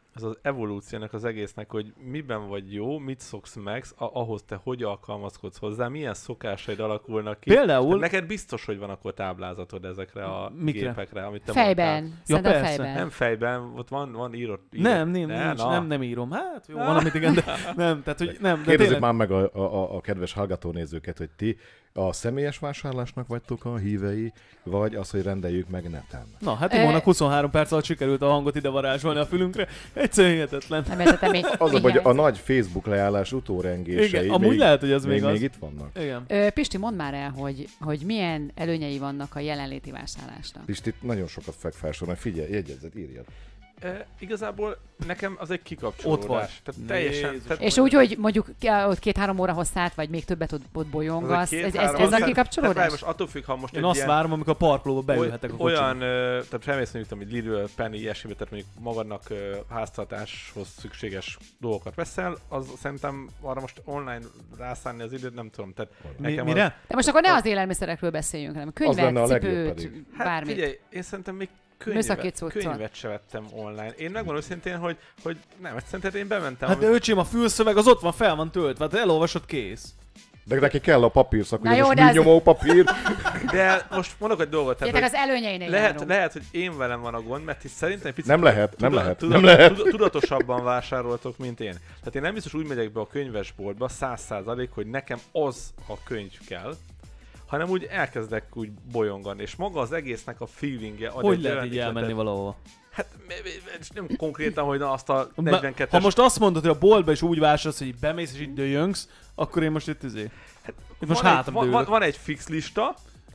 ez az evolúciónak az egésznek, hogy miben vagy jó, mit szoksz meg, ahhoz te hogy alkalmazkodsz hozzá, milyen szokásaid alakulnak ki. Például... Tehát neked biztos, hogy van akkor táblázatod ezekre a Mikre? gépekre, amit te Fejben. mondtál. Szerintem Ja, persze. fejben. Nem fejben, ott van, van írott. írott. Nem, nem, Ne, nincs, na. nem, nem írom. Hát jó, van, amit igen, de nem, tehát hogy nem. De Kérdezzük tényleg, már meg a, a, a kedves hallgatónézőket, hogy ti a személyes vásárlásnak vagytok a hívei, vagy az, hogy rendeljük meg neten. na, hát Timónak huszonhárom perc alatt sikerült a hangot ide varázsolni a fülünkre. Egyszerűen hihetetlen. Nem értettem még. Az a, még hogy a jelent. nagy Facebook leállás utórengései Igen, amúgy még, lehet, hogy az még, még az. még itt vannak. Igen. Ö, Pisti, mondd már el, hogy, hogy milyen előnyei vannak a jelenléti vásárlásnak. Pisti nagyon sokat fog felsorolni, figyelj, jegyezzed, írjad. E, igazából nekem az egy kikapcsolódás. Ott vagy. Tehát teljesen. Jézus. Tehát És úgy, hogy mondjuk k- ott két-három óra hosszát, vagy még többet ott, ott bolyongasz, ez, ez, ez, ez a kikapcsolódás? Tehát most attól függ, ha most Én egy azt ilyen, várom, amikor a parkolóba beülhetek a oly- kocsiba. olyan, ö, tehát felmész mondjuk, hogy Lidl, Penny, ilyesmibe, tehát mondjuk magadnak ö, háztartáshoz szükséges dolgokat veszel, az szerintem arra most online rászánni az időt, nem tudom. Tehát Mi, nekem mire? Az, De most akkor ne az élelmiszerekről beszéljünk, hanem Az lenne könyvet, a legjobb cipőt, pedig. hát bármit. figyelj, én szerintem még Műszaki könyvet, cuccot. könyvet se vettem online. Én megmondom őszintén, hogy, hogy nem, ezt szerinted én bementem. Hát de öcsém, a fülszöveg az ott van, fel van töltve, hát elolvasod, kész. De neki kell a papírszak, Na ugye jó, most de az- műnyomó papír. De most mondok egy dolgot. Tehát, Gyertek, hogy az előnyeinél lehet, járunk. lehet, hogy én velem van a gond, mert is szerintem egy picit Nem lehet, nem tuda- lehet, tuda- nem lehet. tuda- tudatosabban vásároltok, mint én. Tehát én nem biztos úgy megyek be a könyvesboltba száz százalék, hogy nekem az a könyv kell, hanem úgy elkezdek úgy bolyongani, és maga az egésznek a feelingje ad Hogy egy lehet olyan így ihletet. elmenni valahova? Hát m- m- és nem konkrétan, hogy na azt a Be- negyvenkettes... Ha most azt mondod, hogy a boltba is úgy vásárolsz, hogy így bemész és így döjöngsz, akkor én most itt izé. hát Itt most van, egy, hátam van, van, dőlök. van egy fix lista,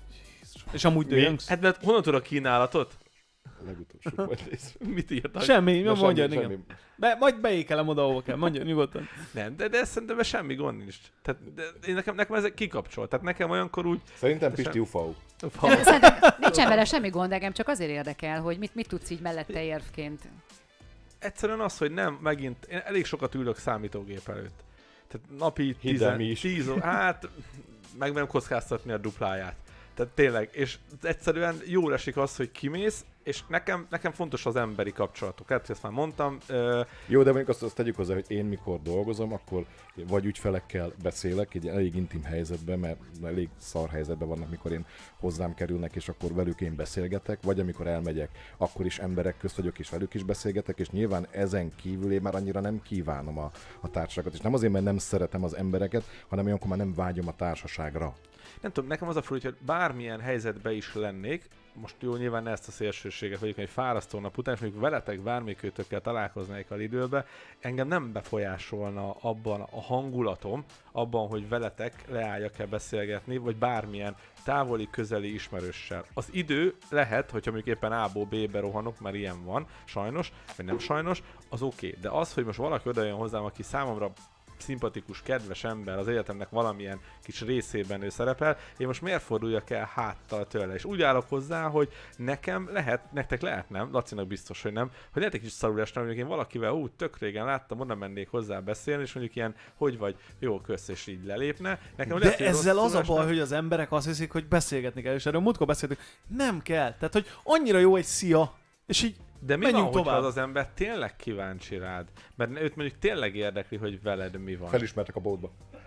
És amúgy döjöngsz. hát de honnan tudod a kínálatot? Legutolsó vagy rész. Mit írtak? Semmi, Na, mondjad, semmi, igen. Be, majd beékelem oda, ahova kell, mondja nyugodtan. Nem, de, de szerintem ez semmi gond nincs. Tehát de én nekem, nekem ez kikapcsol. Tehát nekem olyankor úgy... Szerintem De Pisti sem- ufau. Nem, szerintem nincsen vele semmi gond, engem csak azért érdekel, hogy mit, mit tudsz így mellette érvként. Egyszerűen az, hogy nem, megint, én elég sokat ülök számítógép előtt. Tehát napi Hidd el, tizen, mi is. tíz, ó- hát meg nem kockáztatni a dupláját. Tehát tényleg, és egyszerűen jól esik az, hogy kimész, és nekem, nekem fontos az emberi kapcsolatok. Hát ezt már mondtam. Ö, Jó, de mondjuk azt, azt tegyük hozzá, hogy én mikor dolgozom, akkor vagy ügyfelekkel beszélek, egy elég intim helyzetben, mert elég szar helyzetben vannak, mikor én hozzám kerülnek, és akkor velük én beszélgetek, vagy amikor elmegyek, akkor is emberek közt vagyok, és velük is beszélgetek, és nyilván ezen kívül én már annyira nem kívánom a, a társaságot. És nem azért, mert nem szeretem az embereket, hanem olyankor már nem vágyom a társaságra. nem tudom, nekem az a furcsa, hogy bármilyen helyzetben is lennék, most jó, nyilván ne ezt a szélsőséget vagyok, egy fárasztó nap után, és mondjuk veletek bármelyikőtökkel találkoznék a Lidlbe, engem nem befolyásolna abban a hangulatom, abban, hogy veletek leálljak-e beszélgetni, vagy bármilyen távoli, közeli ismerőssel. Az idő lehet, hogyha mondjuk éppen A-ból B-be rohanok, mert ilyen van, sajnos, vagy nem sajnos, az oké. Okay. De az, hogy most valaki odajön hozzám, aki számomra szimpatikus, kedves ember, az életemnek valamilyen kis részében ő szerepel, én most miért forduljak el háttal tőle? És úgy állok hozzá, hogy nekem lehet, nektek lehet nem, Lacinak biztos, hogy nem, hogy lehet egy kis szarulásra, mondjuk én valakivel úgy tök régen láttam, oda mennék hozzá beszélni, és mondjuk ilyen, hogy vagy, jó, kösz, és így lelépne. Nekem De lehet, hogy ezzel rossz az a baj, szólásnak- hogy az emberek azt hiszik, hogy beszélgetni kell, és erről múltkor beszéltünk. Nem kell. Tehát, hogy annyira jó egy szia, és így De mi menjünk van, hogyha tovább. az az ember tényleg kíváncsi rád? Mert őt mondjuk tényleg érdekli, hogy veled mi van. Felismertek a boltba.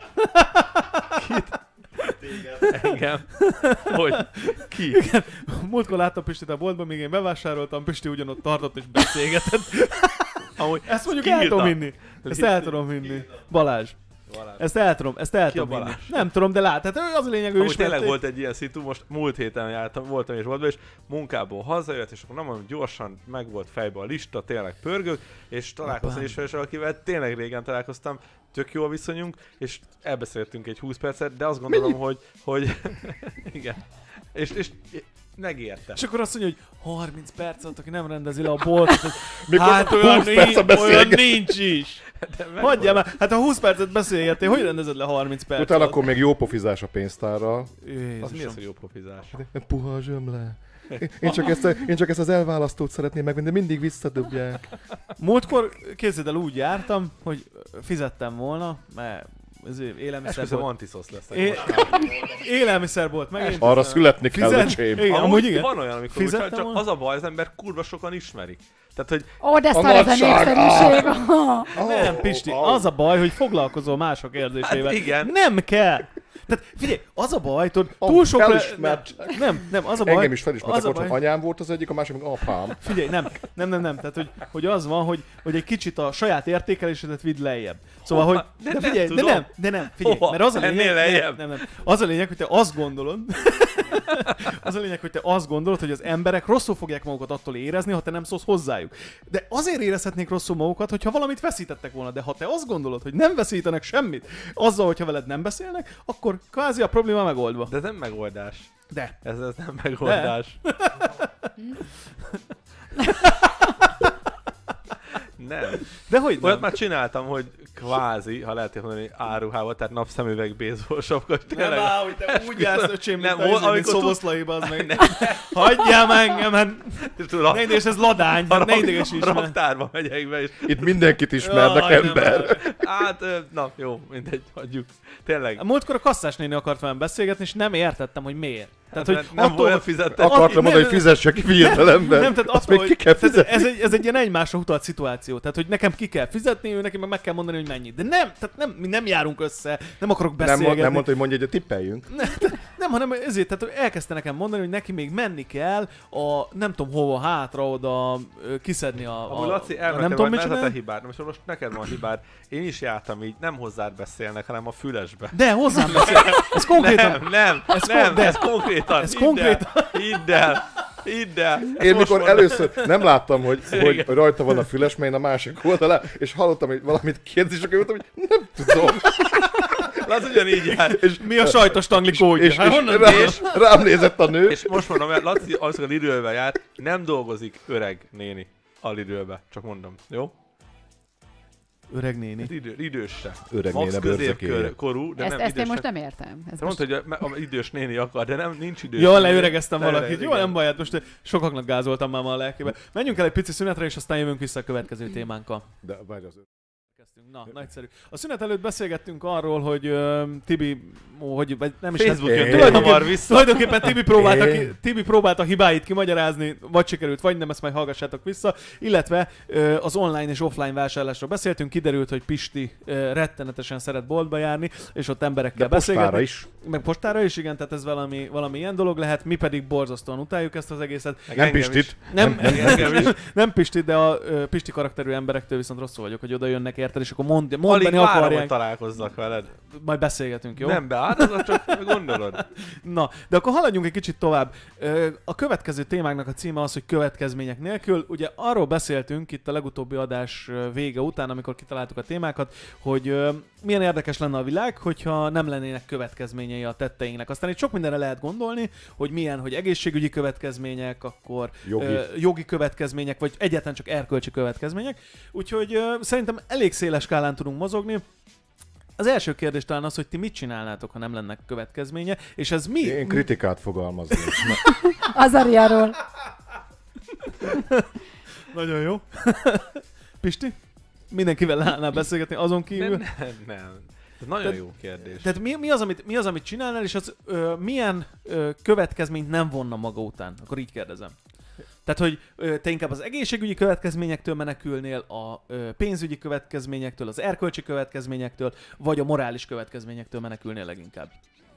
Engem. Hogy? Ki? múltkor láttam Pistit a boltban, még én bevásároltam, Pisti ugyanott tartott és beszélgetett. Amúgy Ezt mondjuk ki el írta? tudom hinni. Ezt el tudom hinni. Balázs. Balázs. Ezt el tudom, ezt el Ki a tudom hinni. Balázs? Nem tudom, de lát, tehát az a lényeg, ő Amúgy is tényleg volt egy ilyen szitu, most múlt héten jártam, voltam és boltban, és munkából hazajött, és akkor nem mondom, gyorsan meg volt fejbe a lista, tényleg pörgök, és találkoztam ismerőssel, akivel tényleg régen találkoztam, tök jó a viszonyunk, és elbeszéltünk egy húsz percet, de azt gondolom, hogy, hogy igen, és, és megérte. És akkor azt mondja, hogy harminc perc alatt, aki nem rendezi le a boltot, hogy Mikor hát húsz olyan, percet nincs, olyan beszélget. nincs is. Hagyjál már, hát ha húsz percet beszélgettél, hogy rendezed le harminc perc Utána alatt? akkor még jó pofizás a pénztárral. Az mi Jézusom. az, hogy jó profizás? Puha a zsömle. Én csak, ezt a, én csak ezt az elválasztót szeretném megvenni, de mindig visszadobják. Múltkor, képzeld el, úgy jártam, hogy fizettem volna, mert ez élelmiszer Esküszöm, volt. antiszosz leszek É- most már. Élelmiszer volt megint. Arra születni kell, Fizet- öcsém. Igen, Amúgy amúgy igen. van olyan, amikor Fizettem úgy, csak volna? az a baj, az ember kurva sokan ismerik. Tehát, hogy Ó, de A szar ez a nagyság, népszerűség. Nem, Pisti, az a baj, hogy foglalkozol mások érzésével. Hát igen. Nem kell. Tehát figyelj, az a baj, tudod, A túl sok... felismert- Nem, nem, az a baj... Engem is felismertek, az a otthon baj- anyám volt az egyik, a másik meg apám. Figyelj, nem, nem, nem, nem. Tehát, hogy, hogy az van, hogy, hogy egy kicsit a saját értékelésedet vidd lejjebb. Szóval, Hova? hogy... De De nem figyelj, de tudom. nem, de nem, figyelj, Hova? mert az a Ennél lényeg... lejjebb? Nem, nem, nem. Az a lényeg, hogy te azt gondolod... Az a lényeg, hogy te azt gondolod, hogy az emberek rosszul fogják magukat attól érezni, ha te nem szólsz hozzájuk. De azért érezhetnék rosszul magukat, hogyha valamit veszítettek volna. De ha te azt gondolod, hogy nem veszítenek semmit, azzal, hogyha veled nem beszélnek, akkor kvázi a probléma megoldva. De ez nem megoldás. De. Ez, ez nem megoldás. Nem. De hogy Olyat nem? már csináltam, hogy kvázi, ha lehet mondani, áruhába, tehát napszemüveg, baseball sapka. Nem áll, hogy te úgy jársz, öcsém, mint, Nem, nem, mint amikor tud- szoboszlaiba, az meg. Hagyjál meg engem, hát Tudom, ne ideges, ez ladány, a, hát ne rak, idegesíts a meg. raktárba megyek be, és Itt mindenkit ismernek, Jaj, nem ember. hát, ö, na jó, mindegy, hagyjuk. Tényleg. A múltkor a kasszás néni akart velem beszélgetni, és nem értettem, hogy miért. Tehát, hogy nem, nem attól, volt fizetett. Akartam nem, mondani, nem, hogy fizesse ki fiatalember. Nem, tehát Azt attól, még hogy ki kell tehát fizetni. ez, egy, ez egy ilyen egymásra utalt szituáció. Tehát, hogy nekem ki kell fizetni, ő neki meg meg kell mondani, hogy mennyit. De nem, tehát nem, mi nem járunk össze, nem akarok Nem, beszélgetni. mond- nem mondta, hogy mondja, hogy tippeljünk. Nem, hanem ezért, tehát elkezdte nekem mondani, hogy neki még menni kell a nem tudom hova hátra oda ö, kiszedni a, Amúgy a, Laci, a elmentem, nem tudom hogy ez a te micsoda. hibád. Most, most neked van a hibád. Én is jártam így, nem hozzád beszélnek, hanem a fülesbe. De hozzám beszél. Ez konkrétan. Nem, nem, Ez ez kon- nem, de- ez konkrétan. ez hidd konkrétan- El, hidd el, hidd el. Ezt Én most mikor mondom. először nem láttam, hogy, hogy rajta van a füles, mert én a másik oldalán, és hallottam, hogy valamit kérdez, és akkor mondtam, hogy nem tudom. Laci ugyanígy jár. És, Mi a sajtos tangli kódja? és, Hát és, honnan rá, tudod? rám nézett a nő, És most mondom, mert Laci az, hogy idővel járt, nem dolgozik öreg néni alidőbe. Csak mondom, jó? Öreg néni. Hát idő, idős se. Öreg Max néne bőrzekéje. középkorú, de Ezt, nem ezt idős én most se. nem értem. Ez Te most... mondta, hogy a, a idős néni akar, de nem, nincs idős Jó, néni. leöregeztem valakit. Leöreg- Jó, igen. nem baj, hát most sokaknak gázoltam már ma a lelkébe. Menjünk el egy pici szünetre, és aztán jövünk vissza a következő témánkkal. de várj, az Kezdtünk. Na, nagyszerű. A szünet előtt beszélgettünk arról, hogy uh, Tibi, ó, hogy vagy nem is Facebook Én- jön Tulajdonképpen- hamar vissza. Tulajdonképpen Tibi próbálta, ki, Én- Tibi próbálta a hibáit kimagyarázni, vagy sikerült, vagy nem, ezt majd hallgassátok vissza. Illetve ö, az online és offline vásárlásról beszéltünk, kiderült, hogy Pisti ö, rettenetesen szeret boltba járni, és ott emberekkel De postára beszélgetni. is. Meg postára is, igen, tehát ez valami, valami ilyen dolog lehet, mi pedig borzasztóan utáljuk ezt az egészet. Meg Nem engem Pistit. is. Nem, Meg engem is. nem Pisti, de a ö, Pisti karakterű emberektől viszont rosszul vagyok, hogy oda jönnek érted, és akkor mond, Alig mondani várom, hogy akarják. találkozzak veled. Majd beszélgetünk, jó? Nem beáldozok, csak gondolod. Na, de akkor haladjunk egy kicsit tovább. Ö, A következő témáknak a címe az, hogy következmények nélkül. Ugye arról beszéltünk itt a legutóbbi adás ö, vége után, amikor kitaláltuk a témákat, hogy ö, milyen érdekes lenne a világ, hogyha nem lennének következményei a tetteinknek. Aztán itt sok mindenre lehet gondolni, hogy milyen, hogy egészségügyi következmények, akkor Jogi. ö, jogi következmények, vagy egyáltalán csak erkölcsi következmények. Úgyhogy ö, szerintem elég széles skálán tudunk mozogni. Az első kérdés talán az, hogy ti mit csinálnátok, ha nem lennek következménye, és ez mi? Én kritikát fogalmaznék. Azariáról. Nagyon jó. Pisti? Mindenkivel leállnál beszélgetni azon kívül? Nem, nem, nem. Ez nagyon Tehát- jó kérdés. Tehát mi, mi, az, amit, mi az, amit csinálnál, és az ö, milyen ö, következményt nem vonna maga után? Akkor így kérdezem. Tehát, hogy ö, te inkább az egészségügyi következményektől menekülnél, a ö, pénzügyi következményektől, az erkölcsi következményektől, vagy a morális következményektől menekülnél leginkább?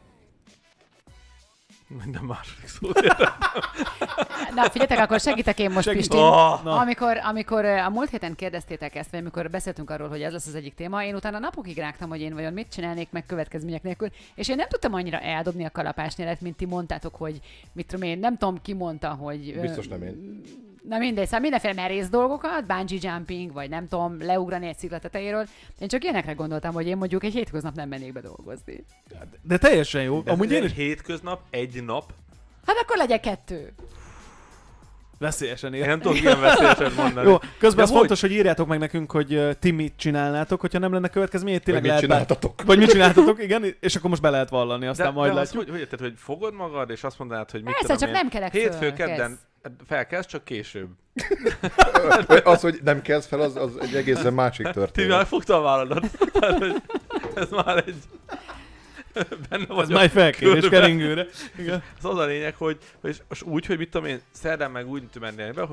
Minden második szót értem. Na, figyeljetek, akkor segítek én most, Segít. Pisti. Oh, Na. Amikor, amikor ö, a múlt héten kérdeztétek ezt, vagy amikor beszéltünk arról, hogy ez lesz az egyik téma, én utána napokig rágtam, hogy én vajon mit csinálnék meg következmények nélkül, és én nem tudtam annyira eldobni a kalapásnyélet, mint ti mondtátok, hogy mit tudom én, nem tudom ki mondta, hogy... ö, Biztos nem én. Na mindegy, szóval mindenféle merész dolgokat, bungee jumping, vagy nem tudom, leugrani egy szikla tetejéről. Én csak ilyenekre gondoltam, hogy én mondjuk egy hétköznap nem mennék be dolgozni. De teljesen jó. de Amúgy én egy is hétköznap, egy nap. Hát akkor legyen kettő. veszélyesen Én ér. nem tudok ilyen veszélyesen mondani. Jó, közben De az hogy? fontos, hogy írjátok meg nekünk, hogy uh, ti mit csinálnátok, hogyha nem lenne következménye, tényleg Vagy mit lehet bár- csináltatok? Vagy mit csináltatok, igen, és akkor most be lehet vallani, aztán de, majd de az, látjuk. hogy, hogy érted, hogy fogod magad, és azt mondanád, hogy mit Persze, tudom csak én, nem kelek föl, hétfő, kedden kezd. felkelsz, csak később. Az, hogy nem kezd fel, az, az egy egészen másik Ti történet. már fogta a válladat. Tehát, hogy ez már egy... Benne Az vagyok. már felkérés körbe. keringőre. Igen. Az az a lényeg, hogy, hogy most úgy, hogy mit tudom én, szerdán meg úgy mennél be, hogy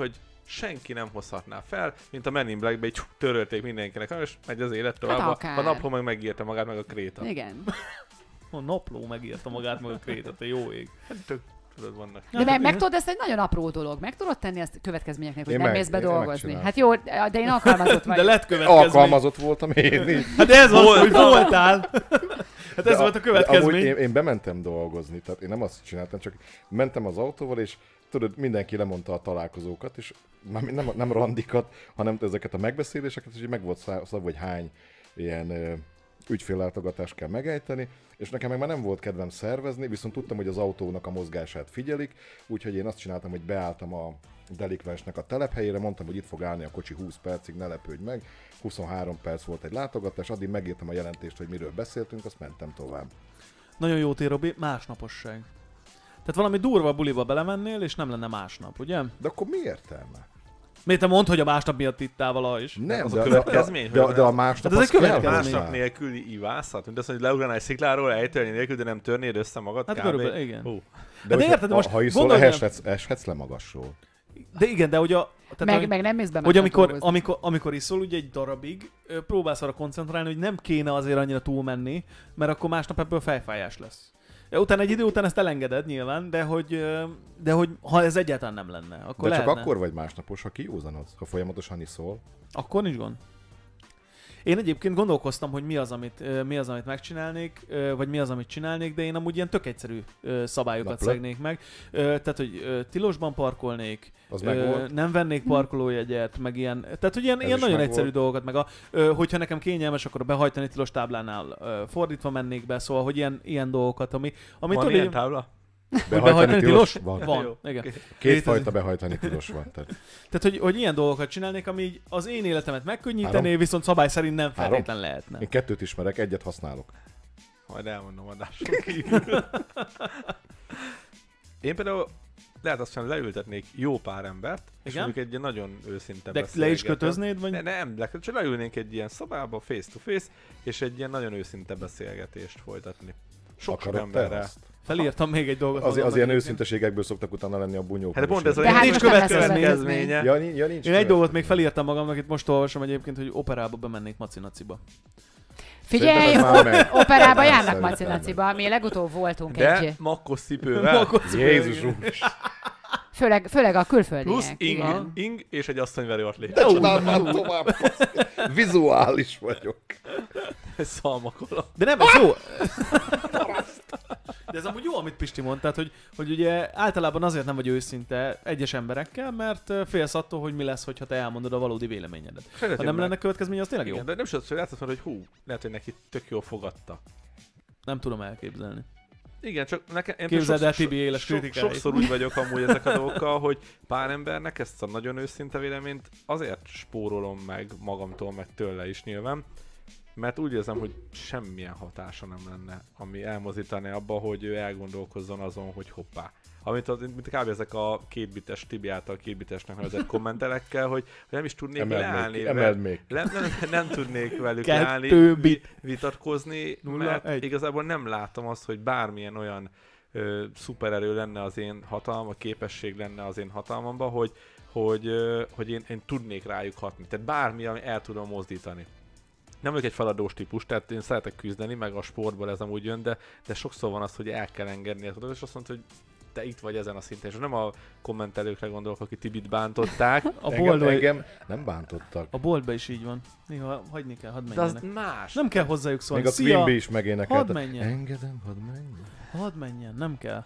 senki nem hozhatná fel, mint a Men in Black-be, így törölték mindenkinek, és megy az élet tovább. Hát a, akár. a napló meg megírta magát, meg a kréta. Igen. A napló megírta magát, meg a krétet, a jó ég. Hát tök, tudod, vannak. De meg, meg tudod, ez egy nagyon apró dolog. Meg tudod tenni ezt következményeknek, hogy Én nem meg- mész be én dolgozni. megcsináltam. Hát jó, de én alkalmazott De vagyok. lett következmény. Alkalmazott voltam én is. Hát ez volt, hogy voltál. Hát ez De volt a de következmény. amúgy én, én bementem dolgozni, tehát én nem azt csináltam, csak mentem az autóval, és tudod, mindenki lemondta a találkozókat, és már nem, nem randikat, hanem ezeket a megbeszéléseket, és így meg volt szabva, hogy hány ilyen ö, ügyféllátogatást kell megejteni, és nekem meg már nem volt kedvem szervezni, viszont tudtam, hogy az autónak a mozgását figyelik, úgyhogy én azt csináltam, hogy beálltam a delikvensnek a telephelyére, mondtam, hogy itt fog állni a kocsi húsz percig, ne lepődj meg. huszonhárom perc volt egy látogatás, addig megírtam a jelentést, hogy miről beszéltünk, azt mentem tovább. Nagyon jót ér, Robi, másnaposság. Tehát valami durva buliba belemennél, és nem lenne másnap, ugye? De akkor mi értelme? Miért te mondd, hogy a másnap miatt ittál valaha is? Nem, az a de, de, következmény, de, hogy de, de a másnap Hát ez az egy kell következmény. hozzá. Másnap nélküli ivászat, mint azt, hogy leugránál egy szikláról, ejtölni nélkül, de nem törnéd össze magad. Hát kb. körülbelül, igen. Hú. De, de hogyha- érted, most ha iszol, gondolj el- eshetsz, eshetsz le magasról. De igen, de hogy a... Tehát Meg, hogy, meg nem mész be hogy másnap amikor, dolgozni. amikor, amikor iszol ugye egy darabig, ö, próbálsz arra koncentrálni, hogy nem kéne azért annyira túlmenni, mert akkor másnap ebből fejfájás lesz. Ja, utána egy idő után ezt elengeded nyilván, de hogy, ö, de hogy ha ez egyáltalán nem lenne, akkor De csak lehetne. akkor vagy másnapos, ha kiúzanodsz, ha folyamatosan iszol. Akkor nincs gond. Én egyébként gondolkoztam, hogy mi az, amit, ö, mi az, amit megcsinálnék, ö, vagy mi az, amit csinálnék, de én amúgy ilyen tök egyszerű ö, szabályokat Naplap. szegnék meg. Ö, Tehát, hogy ö, tilosban parkolnék, Az ö, meg volt. nem vennék parkolójegyet, meg ilyen, tehát hogy ilyen, Ez ilyen is nagyon meg egyszerű volt. dolgokat, meg a, ö, hogyha nekem kényelmes, akkor a behajtani tilos táblánál ö, fordítva mennék be, szóval, hogy ilyen, ilyen dolgokat, ami, ami Van tudod, ilyen hogy- tábla? hogy behajtani tilos? Van. Van, Jó, igen. oké. Kétfajta behajtani tilos van. Tehát Tehát, hogy, hogy ilyen dolgokat csinálnék, ami így az én életemet megkönnyítené, Három. viszont szabály szerint nem Három. feltétlen lehetne. én kettőt ismerek, egyet használok. Majd elmondom adáson kívül. Én például lehet azt mondani, leültetnék jó pár embert, és Igen? mondjuk egy ilyen nagyon őszinte De le is beszélgetem. kötöznéd, vagy? Ne, nem, le, csak leülnénk egy ilyen szobába, face to face, és egy ilyen nagyon őszinte beszélgetést folytatni. Sok Akarod te emberrel. azt? Felírtam még egy dolgot. Az, az magamnak ilyen egyébként. őszinteségekből szoktak utána lenni a bunyók. Hát de pont ez a De hát nincs most nem lesz következmény. következmény. Ja, nincs, ja, nincs Én egy dolgot még következmény. felírtam magamnak, itt most olvasom egyébként, hogy operába bemennék macinaciba. Figyelj, Szerintem ez már meg. operába Nem, járnak szerintem macinaciba. Mi legutóbb voltunk De egy... makkos cipővel, Akkor Jézusom. Főleg, főleg a plusz külföldiek. ing, igen. ing és egy asszonyverő atléta. De csinálj már tovább. baszki. Vizuális vagyok. Ez szalmakola. De nem, ez jó. De ez amúgy jó, amit Pisti mondta, tehát, hogy, hogy ugye általában azért nem vagy őszinte egyes emberekkel, mert ö, félsz attól, hogy mi lesz, hogyha te elmondod a valódi véleményedet. Ha nem lenne következmény, az tényleg jó. Igen, de nem is az, hogy látod, hogy hú, lehet, hogy neki tök jól fogadta. Nem tudom elképzelni. Igen, csak nekem... én Képzeld el sokszor- Tibi éles so- kritikáit. Sokszor úgy vagyok amúgy ezek a dolgokkal, hogy pár embernek ezt a nagyon őszinte véleményt azért spórolom meg magamtól, meg tőle is nyilván, mert úgy érzem, hogy semmilyen hatása nem lenne, ami elmozdítani abba, hogy ő elgondolkozzon azon, hogy hoppá. Amit az, mint kb. Ezek a kétbites, Tibi által kétbitesnek nevezett kommentelekkel, hogy, hogy nem is tudnék Emeld leállni. még, vele- emeld még. nem, nem, nem tudnék velük Kettő állni, bit. vi, vitatkozni, Nulla, mert egy. igazából nem látom azt, hogy bármilyen olyan ö, szupererő lenne az én hatalma, képesség lenne az én hatalmamban, hogy, hogy, ö, hogy én, én tudnék rájuk hatni. Tehát bármi, ami el tudom mozdítani. Nem vagyok egy feladós típus, tehát én szeretek küzdeni, meg a sportból ez amúgy jön, de, de sokszor van az, hogy el kell engedni, és azt mondta, hogy te itt vagy ezen a szinten, és nem a kommentelőkre gondolok, akik Tibit bántották, A Engem, boltba, engem nem bántottak. a boltba is így van. Néha hagyni kell, hadd de az menjenek. más. Nem kell hozzájuk szólni. Még a Szia, Quimby is megénekelte. hadd menjen. Engedem, hadd menjen. hadd menjen, nem kell.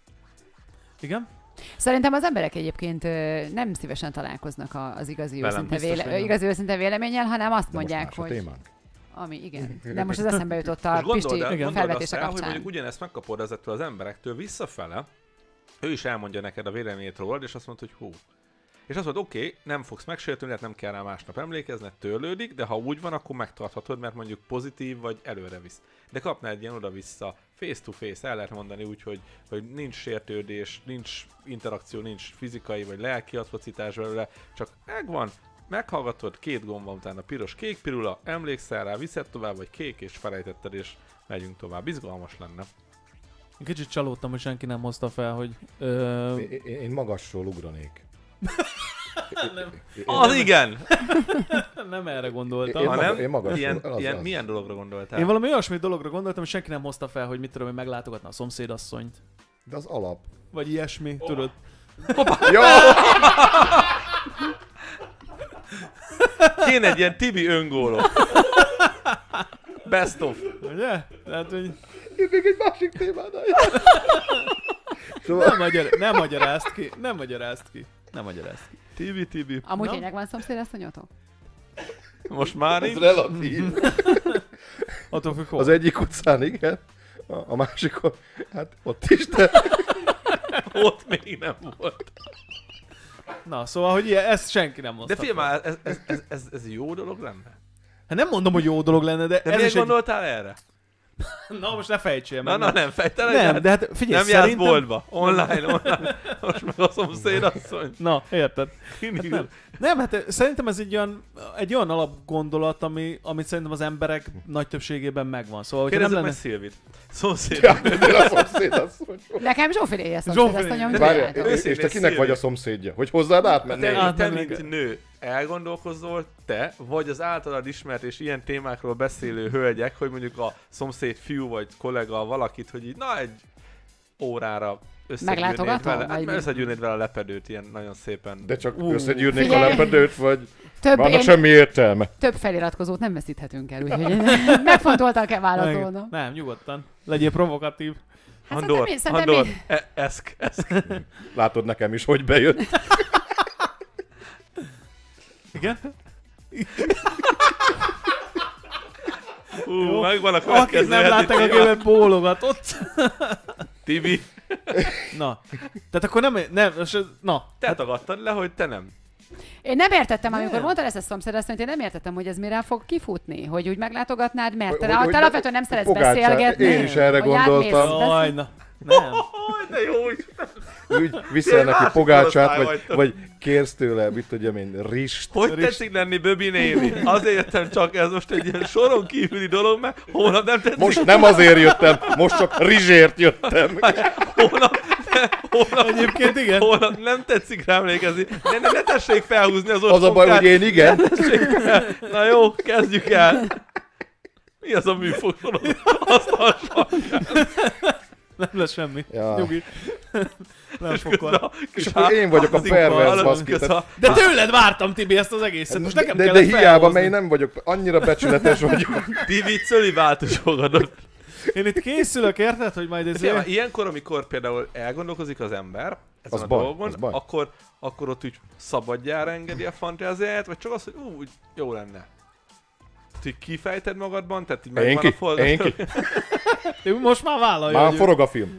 Igen? Szerintem az emberek egyébként ö, nem szívesen találkoznak a- az igazi Velem őszinte, biztos, véle, hogy nem. igazi őszinte véleménnyel, hanem azt De most mondják, más a hogy... témánk. Ami, igen. De most az eszembe jutott a Most Pisti gondold el, igen. gondold azt felvetése el, hogy kapcsán. mondjuk ugyanezt megkapod ezektől az emberektől visszafele, ő is elmondja neked a véleményét rólad, és azt mondod, hogy hú. És azt mondod, oké, okay, nem fogsz megsérteni, hát nem kell rá másnap emlékezned, törlődik, de ha úgy van, akkor megtarthatod, mert mondjuk pozitív vagy előre visz. De kapnál egy ilyen oda-vissza, face to face, el lehet mondani úgy, hogy, hogy nincs sértődés, nincs interakció, nincs fizikai vagy lelki atrocitás belőle, csak megvan, meghallgatod, két gomb van utána, piros-kék pirula, emlékszel rá, viszed tovább, vagy kék, és felejtetted, és megyünk tovább. Izgalmas lenne. Én kicsit csalódtam, hogy senki nem hozta fel, hogy... Ö, Én, én- én magasról ugranék. Az igen! Nem erre gondoltam. Én, Ha maga, nem, én magas, ilyen, az, ilyen, az. milyen dologra gondoltál? Én valami olyasmi dologra gondoltam, hogy senki nem hozta fel, hogy mit tudom, hogy meglátogatna a szomszédasszonyt. De az alap. Vagy ilyesmi, oh. tudod. Ja! Kéne egy ilyen Tibi öngóló. Best of. Ugye? Tehát, hogy Én még egy másik témánál. nem, magyar, nem magyarázt ki. Nem magyarázt ki. Nem magyarázt ki. Tibi, Tibi. Amúgy Na? tényleg van szomszédasszonyotok? Most már Ez nincs. relatív. Attól függ, hol. Az egyik utcán, igen. A, a másikon, hát ott is, de... Ott még nem volt. Na, szóval, hogy ilyen, ezt senki nem hozta De figyelj fel. már, ez, ez, ez, ez, ez jó dolog lenne? Hát nem mondom, hogy jó dolog lenne, de, De ez miért is egy... gondoltál erre? Na, most ne fejtsél Na, meg. na, nem fejtelen. nem, de hát figyelj, nem jársz szerintem... boltba. Online, online. Most meg a szomszédasszony. Na, érted? Hát nem. nem, hát szerintem ez egy olyan, egy olyan alapgondolat, ami, amit szerintem az emberek nagy többségében megvan. Szóval, hogyha nem Kérdezzük lenne... meg Szilvit. Szomszéd. Ja, a szomszéd asszony. Nekem Zsófilé a Zsófilé. szomszédasszonyom. Várjál, tudjátok. és és te kinek Szilvi. vagy a szomszédja? Hogy hozzád átmennél? Te, Hát te nem mint neked. nő, elgondolkozol te, vagy az általad ismert és ilyen témákról beszélő hölgyek, hogy mondjuk a szomszéd fiú vagy kollega valakit, hogy így, na egy órára összegyűrnéd Meglátogatom, vele, vagy hát, mi? összegyűrnéd vele a lepedőt, ilyen nagyon szépen. De csak Ú, összegyűrnék a figyelj. lepedőt, vagy Több, vannak én, semmi értelme. több feliratkozót nem veszíthetünk el, úgyhogy megfontoltan kell válaszolnom. Nem, nyugodtan. Legyél provokatív. Hát Andor, szerintem én- szerintem Andor, én- e- eszk, eszk. Látod nekem is, hogy bejött. Igen? Ú, megvan a Akik következő nem heti látták, a téma. képet bólogatott. Tibi, Na. Tehát akkor nem... nem most ez- na. te tagadtad le, hogy te nem. Én nem értettem, amikor Nem. mondtad ezt a szomszédasszonyt, én nem értettem, hogy ez mire fog kifutni, hogy úgy meglátogatnád, mert Hogy- te, hogy- te hogy- alapvetően nem szeretsz pogácsát. beszélgetni. Én is erre hogy átmész, gondoltam. beszél- Jaj, na. Nem. Oj, de jó is. Úgy viszel neki másik pogácsát, korosztály vagy, vagytok. vagy kérsz tőle, mit tudjam én, rist. Hogy tetszik lenni Böbi néni? Azért jöttem csak, ez most egy ilyen soron kívüli dolog, mert holnap nem tetszik. Most nem azért jöttem, most csak rizsért jöttem. Holnap, holnap, Egyébként igen. holnap nem tetszik rá emlékezni. Ne, ne, ne tessék felhúzni az Az a baj, hogy én igen. Na jó, kezdjük el. Mi az a műfogsorod? Azt a Nem lesz semmi. Ja. Nyugi. Nem fokol. És akkor én vagyok a pervers baszki. tehát- De tőled vártam, Tibi, ezt az egészet. Most nekem De, de kellett hiába, felhozni. mert én nem vagyok, annyira becsületes vagyok. Tibi cölibátus fogadott. Én itt készülök, érted, hogy majd ez... Figyelj, már ilyenkor, amikor például elgondolkozik az ember ezen Az a baj, dolgon, az baj. akkor, akkor ott úgy szabadjára engedi a fantáziáját, vagy csak az, hogy ú, úgy jó lenne. Te így kifejted magadban, tehát így Én megvan ki? a forgat... Én ki? Ő most már vállalja, Már hogy ő- forog a film.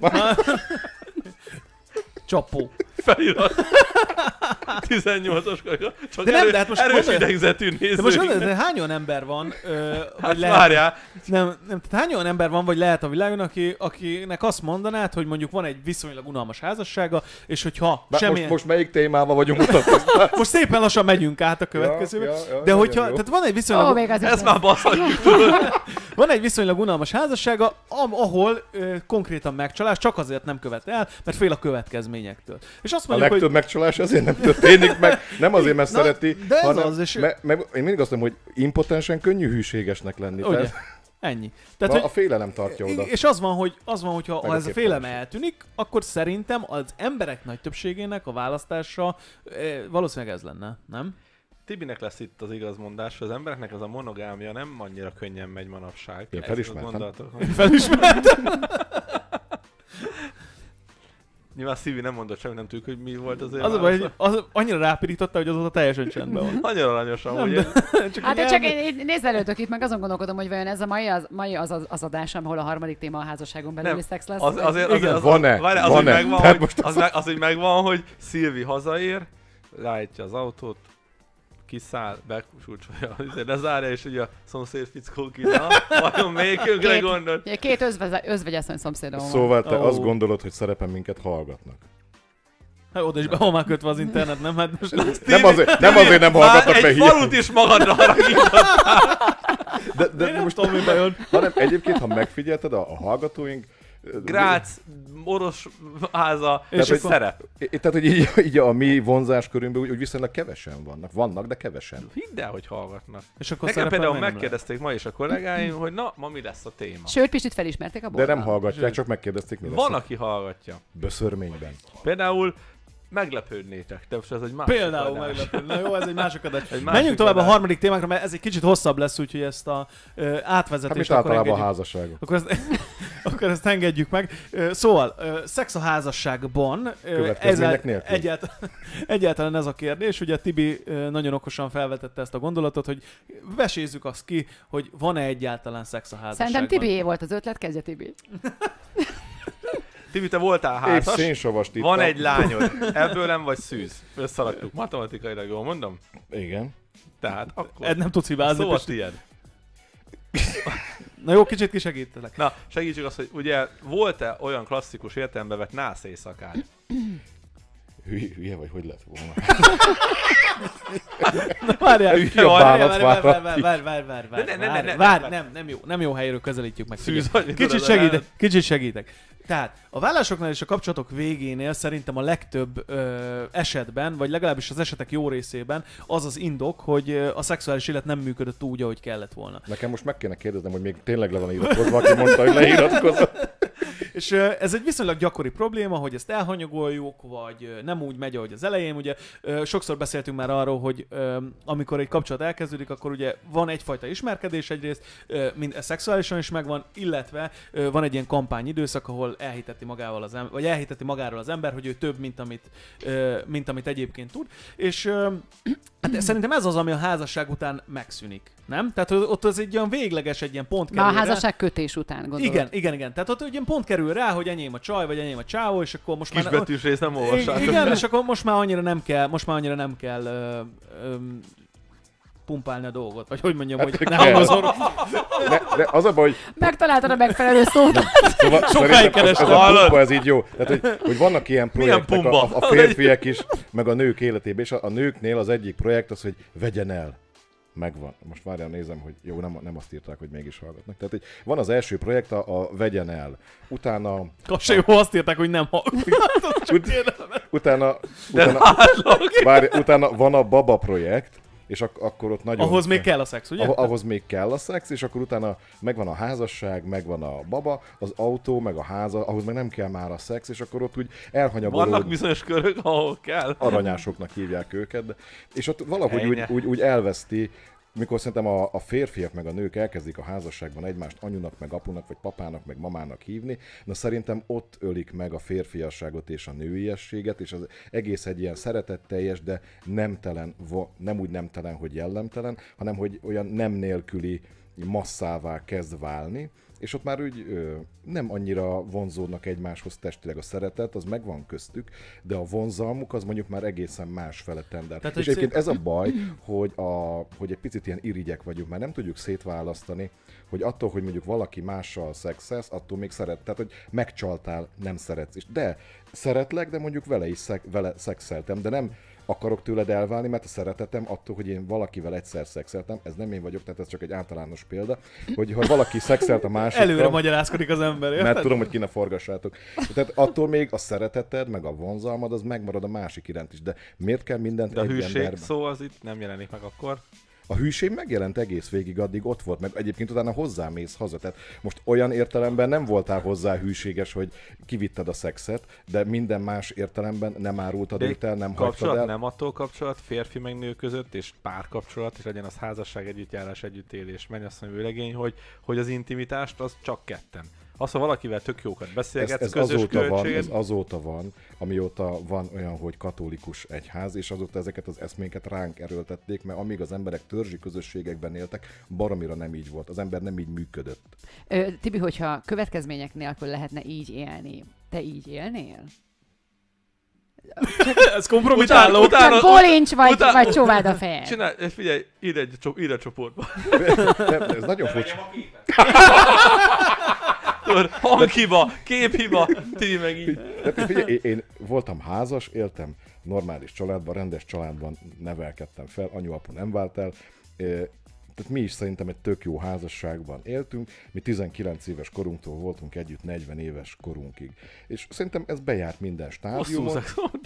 Csapó. Felirat. tizennyolcas kollega. Csak De nem, erő, de hát most erős gondolj- idegzetű De nézőink. most gondolod, de hány olyan ember van, ö, Hát vagy lehet, várjál, nem, nem, tehát hány olyan ember van, vagy lehet a világon, aki, akinek azt mondanád, hogy mondjuk van egy viszonylag unalmas házassága, és hogyha Bár semmilyen... most, most melyik témában vagyunk mutatva? most szépen lassan megyünk át a következőbe. Ja, ja, ja, de nagyon hogyha, jó. tehát van egy Ó, viszonylag, még az ezt is már baszhatjuk, tudod. van egy viszonylag unalmas házassága, am- ahol ö, konkrétan megcsalás csak azért nem követ el, mert fél a következményektől. És azt A mondjuk, legtöbb hogy megcsalás azért nem történik meg, nem azért, mert Na, szereti, de ez hanem, az, és- me, me, én mindig azt mondom, hogy impotensen könnyű hűségesnek lenni. ugye, Tehát ennyi. a, Tehát, a hogy félelem tartja oda. és az van, hogy, az van, hogyha Meg ha a ez a félelem képtelenség. eltűnik, akkor szerintem az emberek nagy többségének a választása eh, valószínűleg ez lenne, nem? Tibinek lesz itt az igazmondás, hogy az embereknek az a monogámia nem annyira könnyen megy manapság. Én Ezt felismertem. gondoltok? Felismertem. Nyilván Szívi nem mondott semmit, nem tudjuk, hogy mi volt az ő Az a baj, hogy válasza. az annyira rápirította, hogy azóta teljesen csendben van. Nagyon aranyos amúgy. Nem, Csak Hát így én csak elme- én, én nézelődök itt, meg azon gondolkodom, hogy vajon ez a mai az, mai az, az, az adás, ahol a harmadik téma a házasságon belüli Nem, szex lesz. Az, vagy- azért, azért, Igen. az, Van-e? várj, az, Van-e? hogy megvan, Tehát hogy, most az, meg, az, hogy megvan, hogy Szilvi hazaér, leállítja az autót, kiszáll, bekulcsolja, lezárja, és ugye a szomszéd fickó ki, na, vajon melyikünkre Két- gondol? Ugye két özve, özvegyasszony szomszédom van. Szóval te Ó. azt gondolod, hogy szerepen minket hallgatnak. Hát oda is be van már kötve az internet, nem? Hát most Nem azért nem, azért nem Már hallgatnak, mert egy hiány. falut is magadra haragítottál. De, én de nem most tudom, mi bejön. hanem egyébként, ha megfigyelted, a, a hallgatóink Grác, Orosz háza, És és akkor- szerep. É- Tehát, hogy így, így a mi vonzáskörünkben úgy, úgy viszonylag kevesen vannak. Vannak, de kevesen. Hidd el, hogy hallgatnak. És akkor Nekem szerepel például miért nem megkérdezték ma is a kollégáim, hogy na, ma mi lesz a téma. Sőt, Pistit felismerték a De boltban. nem hallgatják, csak megkérdezték, mi lesz Van, a aki hallgatja. böszörményben. Például meglepődnétek, de most ez egy lehet? másik Például adás. meglepő. Na jó, ez egy másik adás. Egy másik Menjünk tovább a adás. harmadik témákra, mert ez egy kicsit hosszabb lesz, úgyhogy ezt a ö, Hát átvezetést mint akkor általában a engedjük. házasságok. Akkor ezt, akkor ezt engedjük meg. Ö, Szóval, ö, szex a házasságban. ö, Következmények ezzel- nélkül. Egyáltalán, egyáltalán ez a kérdés. Ugye Tibi ö, nagyon okosan felvetette ezt a gondolatot, hogy vesézzük azt ki, hogy van-e egyáltalán szex a házasságban. Szerintem Tibié volt az ötlet, kezdje Tibi. Tibi, te voltál Épp házas, szénsavast itt. van egy lányod, ebből nem vagy szűz. Összeraktuk, matematikailag jól mondom? Igen. Tehát akkor Ed nem tudsz hibázni. szó a Pisti. tiéd. Na jó, kicsit kisegítelek. Na, segítsük azt, hogy ugye volt-e olyan klasszikus értelembe vett nász éjszakád? Hülye, hülye vagy, hogy lett volna? Várjál, Hülye várjál, bánat várjál, várat. várjál, várjál, várjál, várjál, De ne, ne, ne, várjál, ne, várjál, ne. nem, nem jó, nem jó helyről közelítjük meg. Szűz Figyelj. vagy, Kicsit tudod, segítek, nem? kicsit segítek. Tehát a vállásoknál és a kapcsolatok végénél szerintem a legtöbb ö, esetben, vagy legalábbis az esetek jó részében az az indok, hogy ö, a szexuális élet nem működött úgy, ahogy kellett volna. Nekem most meg kéne kérdeznem, hogy még tényleg le van iratkozva, aki mondta, hogy leiratkozott. És ö, ez egy viszonylag gyakori probléma, hogy ezt elhanyagoljuk, vagy ö, nem úgy megy, ahogy az elején. Ugye ö, sokszor beszéltünk már arról, hogy ö, amikor egy kapcsolat elkezdődik, akkor ugye van egyfajta ismerkedés egyrészt, ö, mind szexuálisan is megvan, illetve ö, van egy ilyen kampányidőszak, ahol elhiteti magával az ember, vagy elhiteti magáról az ember, hogy ő több, mint amit, ö, mint amit egyébként tud. És ö, hát szerintem ez az, ami a házasság után megszűnik, nem? Tehát ott az egy olyan végleges, egy ilyen pont Már a kerül rá. házasság kötés után gondolod. Igen, igen, igen. Tehát ott egy ilyen pont kerül rá, hogy enyém a csaj, vagy enyém a csávó, és akkor most már... Kisbetűs részt nem olvassátok. Igen, és akkor most már annyira nem kell, most már annyira nem kell ö, ö, pumpálni a dolgot, vagy hogy mondjam, Hát hogy kell. nem hangozol. De, de az a baj, hogy Megtaláltad a megfelelő szót. szóval Sokáig szerintem az, kerestem. az a Hallod? pumpa, ez így jó. Tehát, hogy, hogy vannak ilyen Milyen projektek a, pumpa? a, a férfiak is, meg a nők életében, és a, a nőknél az egyik projekt az, hogy vegyen el. Megvan. Most várjál, nézem, hogy jó, nem, nem azt írták, hogy mégis hallgatnak. Tehát, hogy van az első projekt, a, a vegyen el. Utána, Kapsa jó, azt írták, hogy nem hallgatnak. Csak Ut- kérdem. utána, utána, várj, utána van a baba projekt, és ak- akkor ott nagyon... Ahhoz még kell a szex, ugye? Ah- ahhoz még kell a szex, és akkor utána megvan a házasság, megvan a baba, az autó, meg a háza, ahhoz meg nem kell már a szex, és akkor ott úgy elhanyagolód. Vannak bizonyos körök, ahol kell. Aranyásoknak hívják őket, de, és ott valahogy úgy, Ennyi. úgy, úgy elveszti, mikor szerintem a, a férfiak meg a nők elkezdik a házasságban egymást anyunak, meg apunak, vagy papának, meg mamának hívni, na szerintem ott ölik meg a férfiasságot és a nőiességet, és az egész egy ilyen szeretetteljes, de nemtelen, vo- nem úgy nemtelen, hogy jellemtelen, hanem hogy olyan nem nélküli masszává kezd válni, és ott már úgy ö, nem annyira vonzódnak egymáshoz testileg a szeretet, az megvan köztük, de a vonzalmuk az mondjuk már egészen más fele tender. Tehát, És hogy egyébként ez a baj, hogy, a, hogy egy picit ilyen irigyek vagyunk, mert nem tudjuk szétválasztani, hogy attól, hogy mondjuk valaki mással szexelsz, attól még szeret. Tehát, hogy megcsaltál, nem szeretsz is. De szeretlek, de mondjuk vele is szek, vele szexeltem, de nem akarok tőled elválni, mert a szeretetem attól, hogy én valakivel egyszer szexeltem, ez nem én vagyok, tehát ez csak egy általános példa, hogy ha valaki szexelt a másikkal, Előre magyarázkodik az ember, érted? mert tudom, hogy ki ne forgassátok. Tehát attól még a szereteted, meg a vonzalmad, az megmarad a másik iránt is. De miért kell mindent De a egy hűség emberben? szó az itt nem jelenik meg akkor. A hűség megjelent egész végig, addig ott volt, meg egyébként utána hozzámész haza. Tehát most olyan értelemben nem voltál hozzá hűséges, hogy kivitted a szexet, de minden más értelemben nem árultad De őt el, nem hagytad kapcsolat el. nem attól kapcsolat, férfi meg nő között, és párkapcsolat, és legyen az házasság, együttjárás, együttélés, mennyasszony, vőlegény, hogy, hogy az intimitást az csak ketten. Az, ha valakivel tök jókat Ez, beszélgetsz, ez, közös azóta van, költség, ez azóta van, amióta van olyan, hogy katolikus egyház, és azóta ezeket az eszménket ránk erőltették, mert amíg az emberek törzsi közösségekben éltek, baromira nem így volt. Az ember nem így működött. Ö, Tibi, hogyha következmények nélkül lehetne így élni, te így élnél? Ez kompromitáló. Utána- utána- Csak bolincs vagy, utána- vagy csóváld a fejed. Csinálj, figyelj, ide egy csop, ide a csoportba. Nem, ez nagyon furcsa. Tudod, hanghiba, képhiba, ti meg így. Tehát figyelj, én, én voltam házas, éltem normális családban, rendes családban nevelkedtem fel, anyu-apu nem vált el. Ö, Tehát mi is szerintem egy tök jó házasságban éltünk, mi tizenkilenc éves korunktól voltunk együtt negyven éves korunkig. És szerintem ez bejárt minden stádiumot.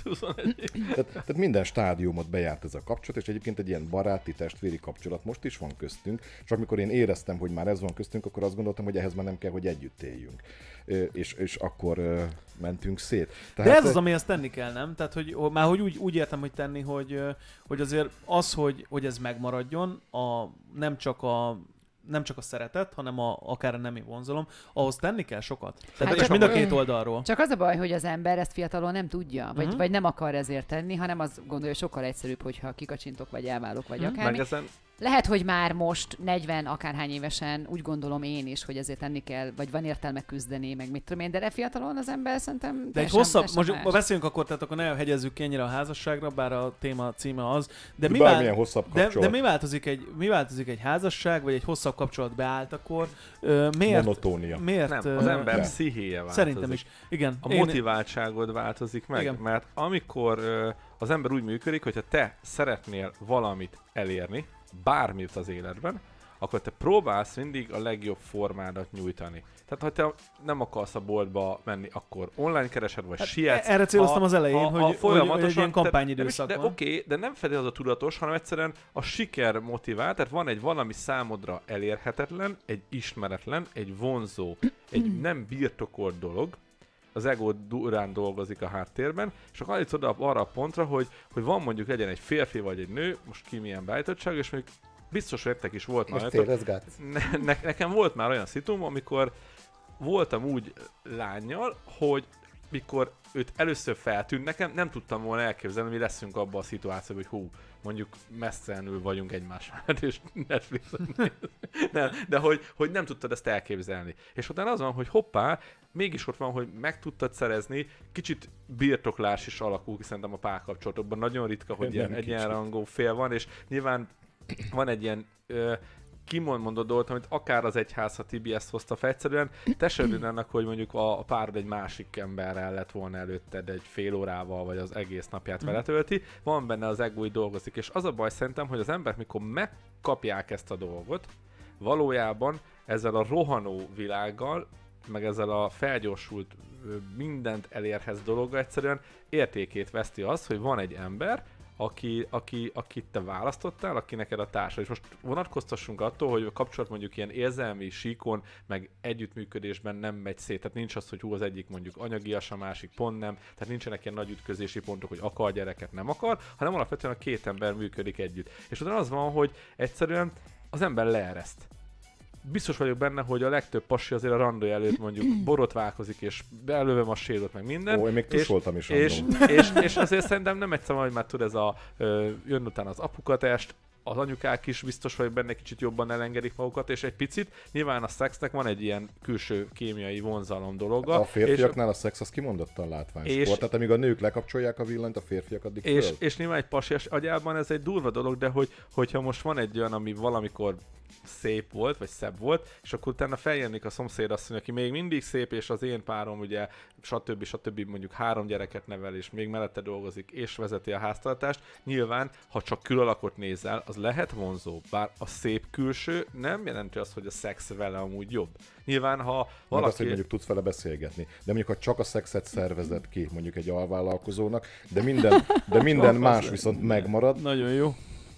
tehát, tehát minden stádiumot bejárt ez a kapcsolat, és egyébként egy ilyen baráti, testvéri kapcsolat most is van köztünk. Csak amikor én éreztem, hogy már ez van köztünk, akkor azt gondoltam, hogy ehhez már nem kell, hogy együtt éljünk. És, és akkor uh, mentünk szét. Tehát de ez az, amihez tenni kell, nem? Tehát, hogy már hogy úgy, úgy értem, hogy tenni, hogy, hogy azért az, hogy, hogy ez megmaradjon, a, nem csak a nem csak a szeretet, hanem a, akár a nemi vonzalom, ahhoz tenni kell sokat. Tehát hát mind a két oldalról. Csak az a baj, hogy az ember ezt fiatalon nem tudja, vagy, uh-huh. vagy nem akar ezért tenni, hanem azt gondolja, hogy sokkal egyszerűbb, hogyha kikacsintok, vagy elválok, vagy uh-huh. akármi. Ezen... Lehet, hogy már most negyven akárhány évesen úgy gondolom én is, hogy ezért tenni kell, vagy van értelme küzdeni, meg mit tudom én, de fiatalon az ember szerintem... De egy hosszabb, most más. Beszéljünk akkor, tehát akkor ne hegyezzük ki ennyire a házasságra, bár a téma címe az. De mi, vál... hosszabb de, de mi, változik egy, mi változik egy házasság, vagy egy hosszabb kapcsolat beálltakor? Uh, miért? Monotónia. Miért? Nem, az ember de. pszichéje változik. Szerintem is. Igen. A én... motiváltságod változik meg, igen. Mert amikor uh, az ember úgy működik, hogyha te szeretnél valamit elérni, bármit az életben, akkor te próbálsz mindig a legjobb formádat nyújtani. Tehát, ha te nem akarsz a boltba menni, akkor online keresed, vagy hát sietsz. Erre céloztam az elején, a, a, hogy, folyamatosan, hogy egy ilyen kampányidőszak de, de oké, okay, de nem feltétlenül az a tudatos, hanem egyszerűen a siker motivál, tehát van egy valami számodra elérhetetlen, egy ismeretlen, egy vonzó, egy nem birtokolt dolog, az ego durán dolgozik a háttérben, és akkor állítsz oda arra a pontra, hogy, hogy van mondjuk legyen egy férfi vagy egy nő, most ki milyen beállítottság, és mondjuk biztos, hogy nektek is volt már olyan. Ne, ne, nekem volt már olyan szitum, amikor voltam úgy lánnyal, hogy mikor őt először feltűnt nekem, nem tudtam volna elképzelni, hogy leszünk abban a szituációban, hogy hú, mondjuk messzelenül vagyunk egymás mellett, és Netflixen nem, de hogy, hogy nem tudtad ezt elképzelni. És utána az van, hogy hoppá, mégis ott van, hogy meg tudtad szerezni, kicsit birtoklás is alakul, szerintem a párkapcsolatokban. Nagyon ritka, hogy ilyen egyenrangú fél van, és nyilván van egy ilyen ö, kimondott dolgot, amit akár az egyház, ha Tibi ezt hozta fel, egyszerűen te se örülj annak, hogy mondjuk a, a párod egy másik emberrel lett volna előtted egy fél órával, vagy az egész napját vele tölti. Van benne az ego, hogy dolgozik, és az a baj szerintem, hogy az emberek, mikor megkapják ezt a dolgot, valójában ezzel a rohanó világgal, meg ezzel a felgyorsult, mindent elérhez dologgal egyszerűen értékét veszti az, hogy van egy ember, aki, aki, akit te választottál, aki neked a társa. És most vonatkoztassunk attól, hogy a kapcsolat mondjuk ilyen érzelmi síkon, meg együttműködésben nem megy szét. Tehát nincs az, hogy hú, az egyik mondjuk anyagias, a másik pont nem. Tehát nincsenek ilyen nagy ütközési pontok, hogy akar gyereket, nem akar, hanem alapvetően a két ember működik együtt. És utána az van, hogy egyszerűen az ember leereszt. Biztos vagyok benne, hogy a legtöbb pasi azért a randója előtt mondjuk borotválkozik, és belővem a sédot, meg minden. Ó, én még tusoltam is. És, és, és azért szerintem nem egyszer, hogy már tud ez a ö, jön utána az apukatest, az anyukák is biztos vagyok benne kicsit jobban elengedik magukat, és egy picit nyilván a szexnek van egy ilyen külső kémiai vonzalom dologa. A férfiaknál és, a szex az kimondottan látványsport, tehát amíg a nők lekapcsolják a villanyt, a férfiak addig és, föl. És nyilván egy pasias agyában ez egy durva dolog, de hogy, hogyha most van egy olyan, ami valamikor szép volt, vagy szebb volt, és akkor utána feljönnik a szomszéd asszony, aki még mindig szép, és az én párom ugye stb. stb. Mondjuk három gyereket nevel, és még mellette dolgozik, és vezeti a háztartást. Nyilván, ha csak külalakot nézel, az lehet vonzó, bár a szép külső nem jelenti azt, hogy a szex vele amúgy jobb. Nyilván, ha valaki... azt, hogy mondjuk tudsz vele beszélgetni, de mondjuk, ha csak a szexet szervezed ki, mondjuk egy alvállalkozónak, de minden, de minden más viszont megmarad. Nagyon jó.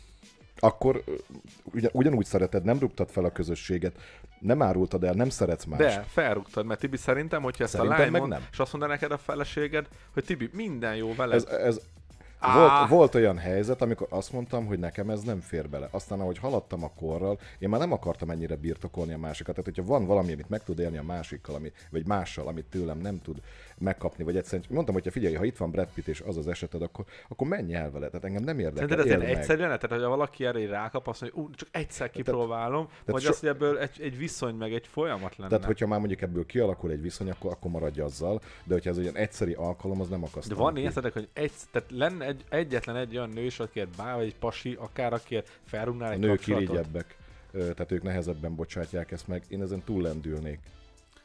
Akkor ugyan, ugyanúgy szereted, nem rúgtad fel a közösséget, nem árultad el, nem szeretsz más. De, felrúgtad, mert Tibi szerintem, hogyha ezt szerintem a lány mond, nem. és azt mondaná neked a feleséged, hogy Tibi, minden jó veled. Ez, ez volt, volt olyan helyzet, amikor azt mondtam, hogy nekem ez nem fér bele. Aztán, ahogy haladtam a korral, én már nem akartam ennyire birtokolni a másikat. Tehát, hogyha van valami, amit meg tud élni a másikkal, ami, vagy mással, amit tőlem nem tud megkapni, vagy egyszerűen mondtam, hogy figyelj, ha itt van Brad Pitt és az az eseted, akkor, akkor menj el vele. Tehát engem nem érdekel. De ez egyszerűen, tehát hogyha valaki erre rákap, azt mondja, ú, csak egyszer kipróbálom, tehát, vagy so... az, hogy ebből egy, egy viszony, meg egy folyamat lenne. Tehát, hogyha már mondjuk ebből kialakul egy viszony, akkor, akkor maradj azzal, de hogyha ez egy egyszeri alkalom, az nem akasztanak. De van ilyen, hogy egy, tehát lenne egy, egyetlen egy olyan nő is, akiért bár, vagy egy pasi, akár akiért felrúgnál egy kapcsolatot. A nők irigyebbek, tehát ők nehezebben bocsátják ezt meg. Én ezen túl lendülnék.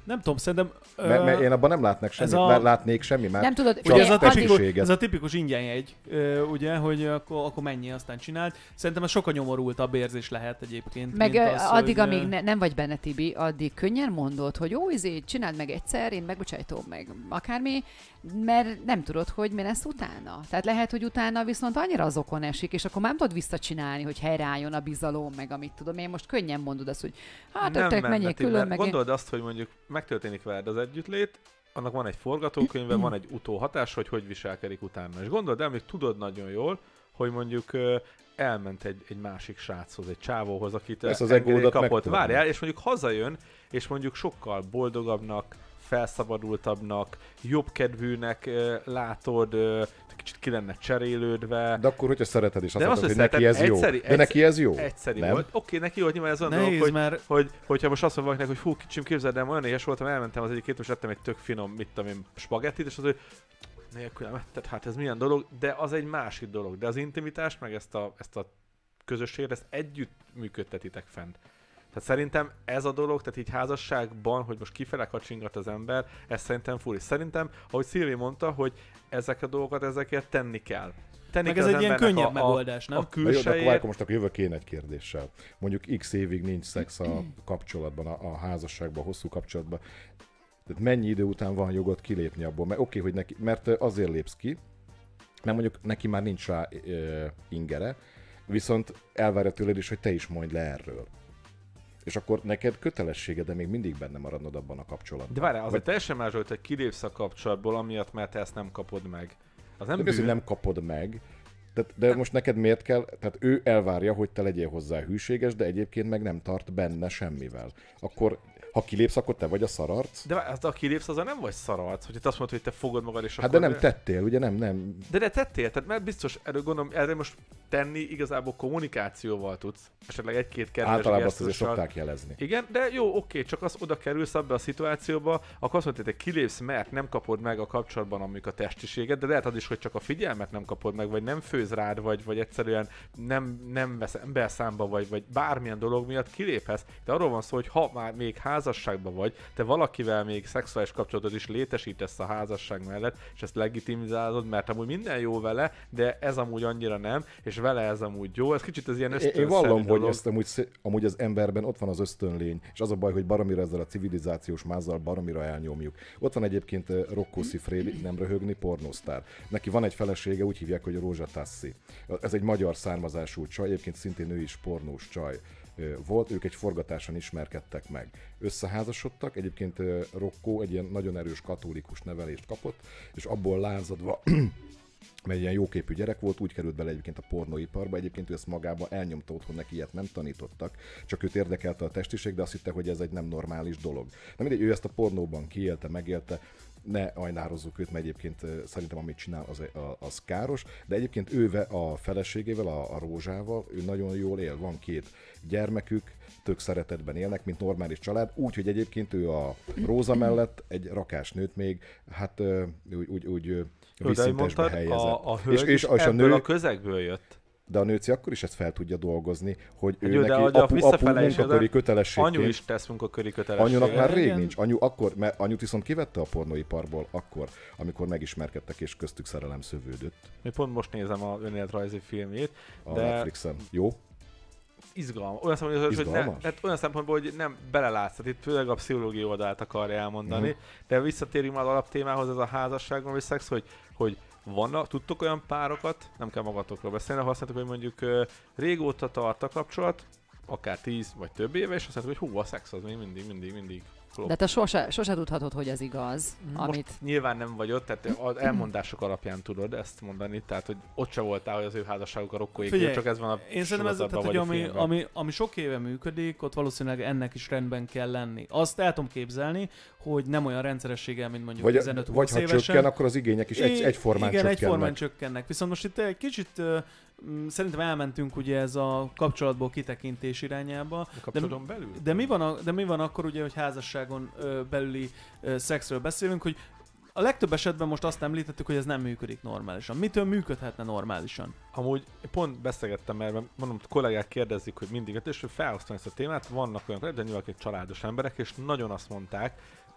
Nem tudom, szerintem... Mert, mert én abban nem látnék semmi, a... látnék semmi, mert nem tudod, csak ugye ez, a tipikus, addig... ez a tipikus ingyenjegy, ugye, hogy akkor, akkor mennyi, aztán csináld. Szerintem ez sokkal nyomorultabb érzés lehet egyébként. Meg mint az, addig, hogy... amíg ne, nem vagy benne, Tibi, addig könnyen mondod, hogy jó, izé, csináld meg egyszer, én megbocsájtom meg akármi, mert nem tudod, hogy mi lesz utána. Tehát lehet, hogy utána viszont annyira az okon esik, és akkor már nem tudod visszacsinálni, hogy helyreálljon a bizalom, meg amit tudom. Én most könnyen mondod azt, hogy hát öttek menjél külön, meg... Gondold azt, hogy mondjuk megtörténik veled az együttlét, annak van egy forgatókönyve, van egy utóhatás, hogy hogy viselkedik utána. És gondold el, még tudod nagyon jól, hogy mondjuk elment egy, egy másik sráchoz, egy csávóhoz, akit az kapott. Várjál, és mondjuk hazajön, és mondjuk sokkal boldogabbnak, felszabadultabbnak, jobbkedvűnek látod, kicsit ki lenne cserélődve. De akkor, hogyha szereted is, azt mondod, hogy neki ez jó. egyszeri, De neki ez jó. Egyszerű volt. Oké, neki jó, hogy nyilván ez olyan Nehéz, dolog, hogy, mert... hogy, hogyha most azt mondom valakinek, hogy hú, kicsim, képzeld el, olyan éhes voltam, elmentem az egyik két, és ettem egy tök finom, mit tudom én, spagettit, és az, hogy nélkül nem etted, hát ez milyen dolog, de az egy másik dolog. De az intimitást, meg ezt a, ezt a közösséget, ezt együtt működtetitek fent. Tehát szerintem ez a dolog, tehát így házasságban, hogy most kifele kacsingat az ember, ez szerintem furi. Szerintem, ahogy Szilvi mondta, hogy ezek a dolgokat, ezekért tenni kell. Tenni meg kell ez egy ilyen könnyebb a, megoldás, nem? Jó, A de akkor külsejét... várj, most akkor jövök én egy kérdéssel. Mondjuk x évig nincs szex a kapcsolatban, a, a házasságban, a hosszú kapcsolatban. Tehát mennyi idő után van jogod kilépni abból? Mert oké, hogy neki, mert azért lépsz ki, mert mondjuk neki már nincs rá e, ingere, viszont elvárja tőled is, hogy te is mondj le erről. És akkor neked kötelessége, de még mindig benne maradnod abban a kapcsolatban. De várjál, azért Vagy... teljesen más volt, hogy kilépsz a kapcsolatból, amiatt, mert te ezt nem kapod meg. Az nem de bizony nem kapod meg, de, de nem. Most neked miért kell, tehát ő elvárja, hogy te legyél hozzá hűséges, de egyébként meg nem tart benne semmivel. Akkor ha kilépsz, akkor te vagy a szararc? De az, a kilépsz, azzal nem vagy szararc, hogy te azt mondod, hogy te fogod magad, és hát akkor... de nem tettél, ugye nem, nem... De de tettél, tehát mert biztos, erről gondolom, erre most tenni igazából kommunikációval tudsz. Esetleg egy-két kedves általában azt azért gesztussal. szokták jelezni. Igen, de jó, oké, csak az oda kerülsz abba a szituációba, akkor azt mondod, hogy te kilépsz, mert nem kapod meg a kapcsolatban amik a testiséget, de lehet az is, hogy csak a figyelmet nem kapod meg, vagy nem főz rád, vagy, vagy egyszerűen nem, nem vesz ember számba, vagy, vagy bármilyen dolog miatt kiléphetsz. De arról van szó, hogy ha már még házasságban vagy, te valakivel még szexuális kapcsolatot is létesítesz a házasság mellett, és ezt legitimizálod, mert amúgy minden jó vele, de ez amúgy annyira nem, és vele ez amúgy jó. Ez kicsit az ilyen ösztönszerű Én vallom, dolog. hogy ezt amúgy, amúgy az emberben ott van az ösztönlény, és az a baj, hogy baromira ezzel a civilizációs mázzal baromira elnyomjuk. Ott van egyébként Rocco Siffredi, nem röhögni, pornósztár. Neki van egy felesége, úgy hívják, hogy Rózsa Tassi. Ez egy magyar származású csaj, egyébként szintén ő is pornós csaj volt, ők egy forgatáson ismerkedtek meg. Összeházasodtak, egyébként Rocco egy ilyen nagyon erős katolikus nevelést kapott, és abból lázadva, mert ilyen jóképű gyerek volt, úgy került bele egyébként a pornóiparba, egyébként ő ezt magába elnyomta otthon, neki ilyet nem tanítottak, csak őt érdekelte a testiség, de azt hitte, hogy ez egy nem normális dolog. Na mindegy, ő ezt a pornóban kiélte, megélte, ne ajnározzuk őt, mert egyébként szerintem amit csinál, az, az káros, de egyébként ő a feleségével, a, a Rózsával, ő nagyon jól él, van két gyermekük, tök szeretetben élnek, mint normális család, úgyhogy egyébként ő a Róza mellett egy rakásnőt még, hát úgy, úgy, úgy visszintesbe helyezett. A, a hölgy és, és, és ebből a, nő, a közegből jött. de a nőci akkor is ezt fel tudja dolgozni, hogy ő Jó, neki de apu, apu munkaköri kötelességként. Anyu is tesz munkaköri kötelességet. Anyunak már rég Igen. nincs. Anyu akkor, mert anyut viszont kivette a pornóiparból akkor, amikor megismerkedtek és köztük szerelem szövődött Én pont most nézem a önéletrajzi filmjét, a de Netflixen. Jó? izgalmas. Olyan szempontból, hogy, Izgalmas? nem, tehát olyan szempontból, hogy nem belelátsz, tehát itt főleg a pszichológiai oldalt akarja elmondani, mm. de visszatérünk már az alaptémához, ez a házasságban vagy szex, hogy, hogy vannak, tudtok olyan párokat, nem kell magatokról beszélni, ha azt mondtuk, hogy mondjuk uh, régóta tart a kapcsolat, akár tíz vagy több éve, és azt mondtuk, hogy hú, a szex az még mindig, mindig, mindig flop. De te sose, sose tudhatod, hogy ez igaz, Most amit... nyilván nem vagy ott, tehát az elmondások alapján tudod ezt mondani, tehát hogy ott se voltál, hogy az ő házasságuk a rokkóig, csak ez van a én szerintem ez, tehát, hogy ami, ami, ami sok éve működik, ott valószínűleg ennek is rendben kell lenni. Azt el tudom képzelni, hogy nem olyan rendszerességgel, mint mondjuk Vagy, tizenöt-húsz vagy ha évesen. csökken, akkor az igények is egy, egyformán igen, csökkennek. egyformán csökkennek. Viszont most itt egy kicsit uh, szerintem elmentünk ugye ez a kapcsolatból kitekintés irányába. A kapcsolaton belül? De mi van, a, de mi van akkor ugye, hogy házasságon uh, belüli uh, szexről beszélünk, hogy a legtöbb esetben most azt említettük, hogy ez nem működik normálisan. Mitől működhetne normálisan? Amúgy pont beszélgettem, mert mondom, kollégák kérdezik, hogy mindig, és felhoztam ezt a témát, vannak olyan kollégák, de nyilván családos emberek, és nagyon azt mondták,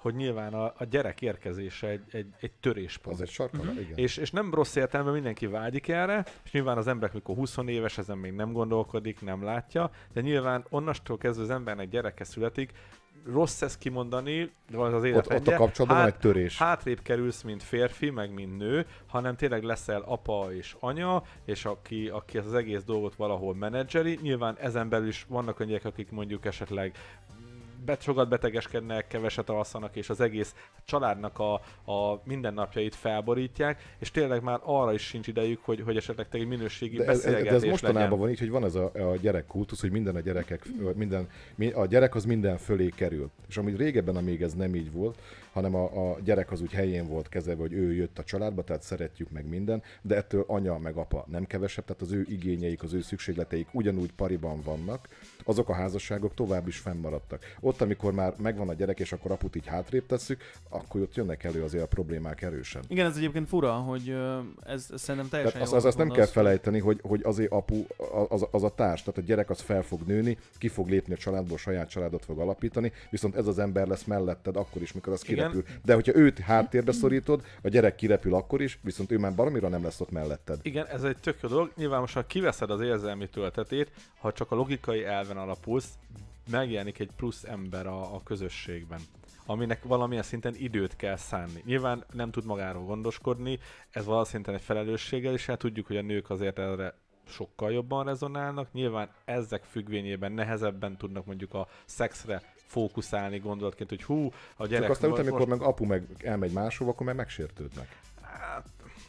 hogy nyilván a, a gyerek érkezése egy, egy, egy töréspont. Az egy sarkala, uh-huh. igen. És, és nem rossz értelemben mindenki vágyik erre, és nyilván az emberek, mikor húsz éves, ezen még nem gondolkodik, nem látja, de nyilván onnastól kezdve az embernek gyereke születik, rossz ezt kimondani, de az az élet Ott, ott a kapcsolatban van egy törés. Hátrébb kerülsz, mint férfi, meg mint nő, hanem tényleg leszel apa és anya, és aki, aki az egész dolgot valahol menedzseri. Nyilván ezen belül is vannak olyan gyerekek, akik mondjuk esetleg bet, sokat betegeskednek, keveset alszanak, és az egész családnak a, a mindennapjait felborítják, és tényleg már arra is sincs idejük, hogy, hogy esetleg egy minőségi de ez, beszélgetés de ez mostanában legyen. van így, hogy van ez a, a gyerekkultusz, hogy minden a gyerekek, minden, a gyerek az minden fölé kerül. És amíg régebben, amíg ez nem így volt, hanem a, a gyerek az úgy helyén volt kezelve, hogy ő jött a családba, tehát szeretjük meg minden, de ettől anya meg apa nem kevesebb, tehát az ő igényeik, az ő szükségleteik ugyanúgy pariban vannak, azok a házasságok tovább is fennmaradtak. Ott, amikor már megvan a gyerek, és akkor aput így hátrébb tesszük, akkor ott jönnek elő azért a problémák erősen. Igen, ez egyébként fura, hogy ez, ez szerintem teljesen Tehát jó. azt, azt nem kell felejteni, hogy, hogy azért apu az, az a társ, tehát a gyerek az fel fog nőni, ki fog lépni a családból, saját családot fog alapítani, viszont ez az ember lesz melletted akkor is, mikor az kirepül. Igen. De hogyha őt háttérbe szorítod, a gyerek kirepül akkor is, viszont ő már baromira nem lesz ott melletted. Igen, ez egy tök jó dolog. Nyilván most, ha kiveszed az érzelmi töltetét, ha csak a logikai elven alapulsz, megjelenik egy plusz ember a, a közösségben, aminek valamilyen szinten időt kell szánni. Nyilván nem tud magáról gondoskodni, ez valószínűleg egy felelősséggel, és hát tudjuk, hogy a nők azért erre sokkal jobban rezonálnak. Nyilván ezek függvényében nehezebben tudnak mondjuk a szexre fókuszálni gondolatként, hogy hú, a gyerek... Csak aztán most... utána, amikor meg apu meg elmegy máshova, akkor meg megsértődnek. Hát,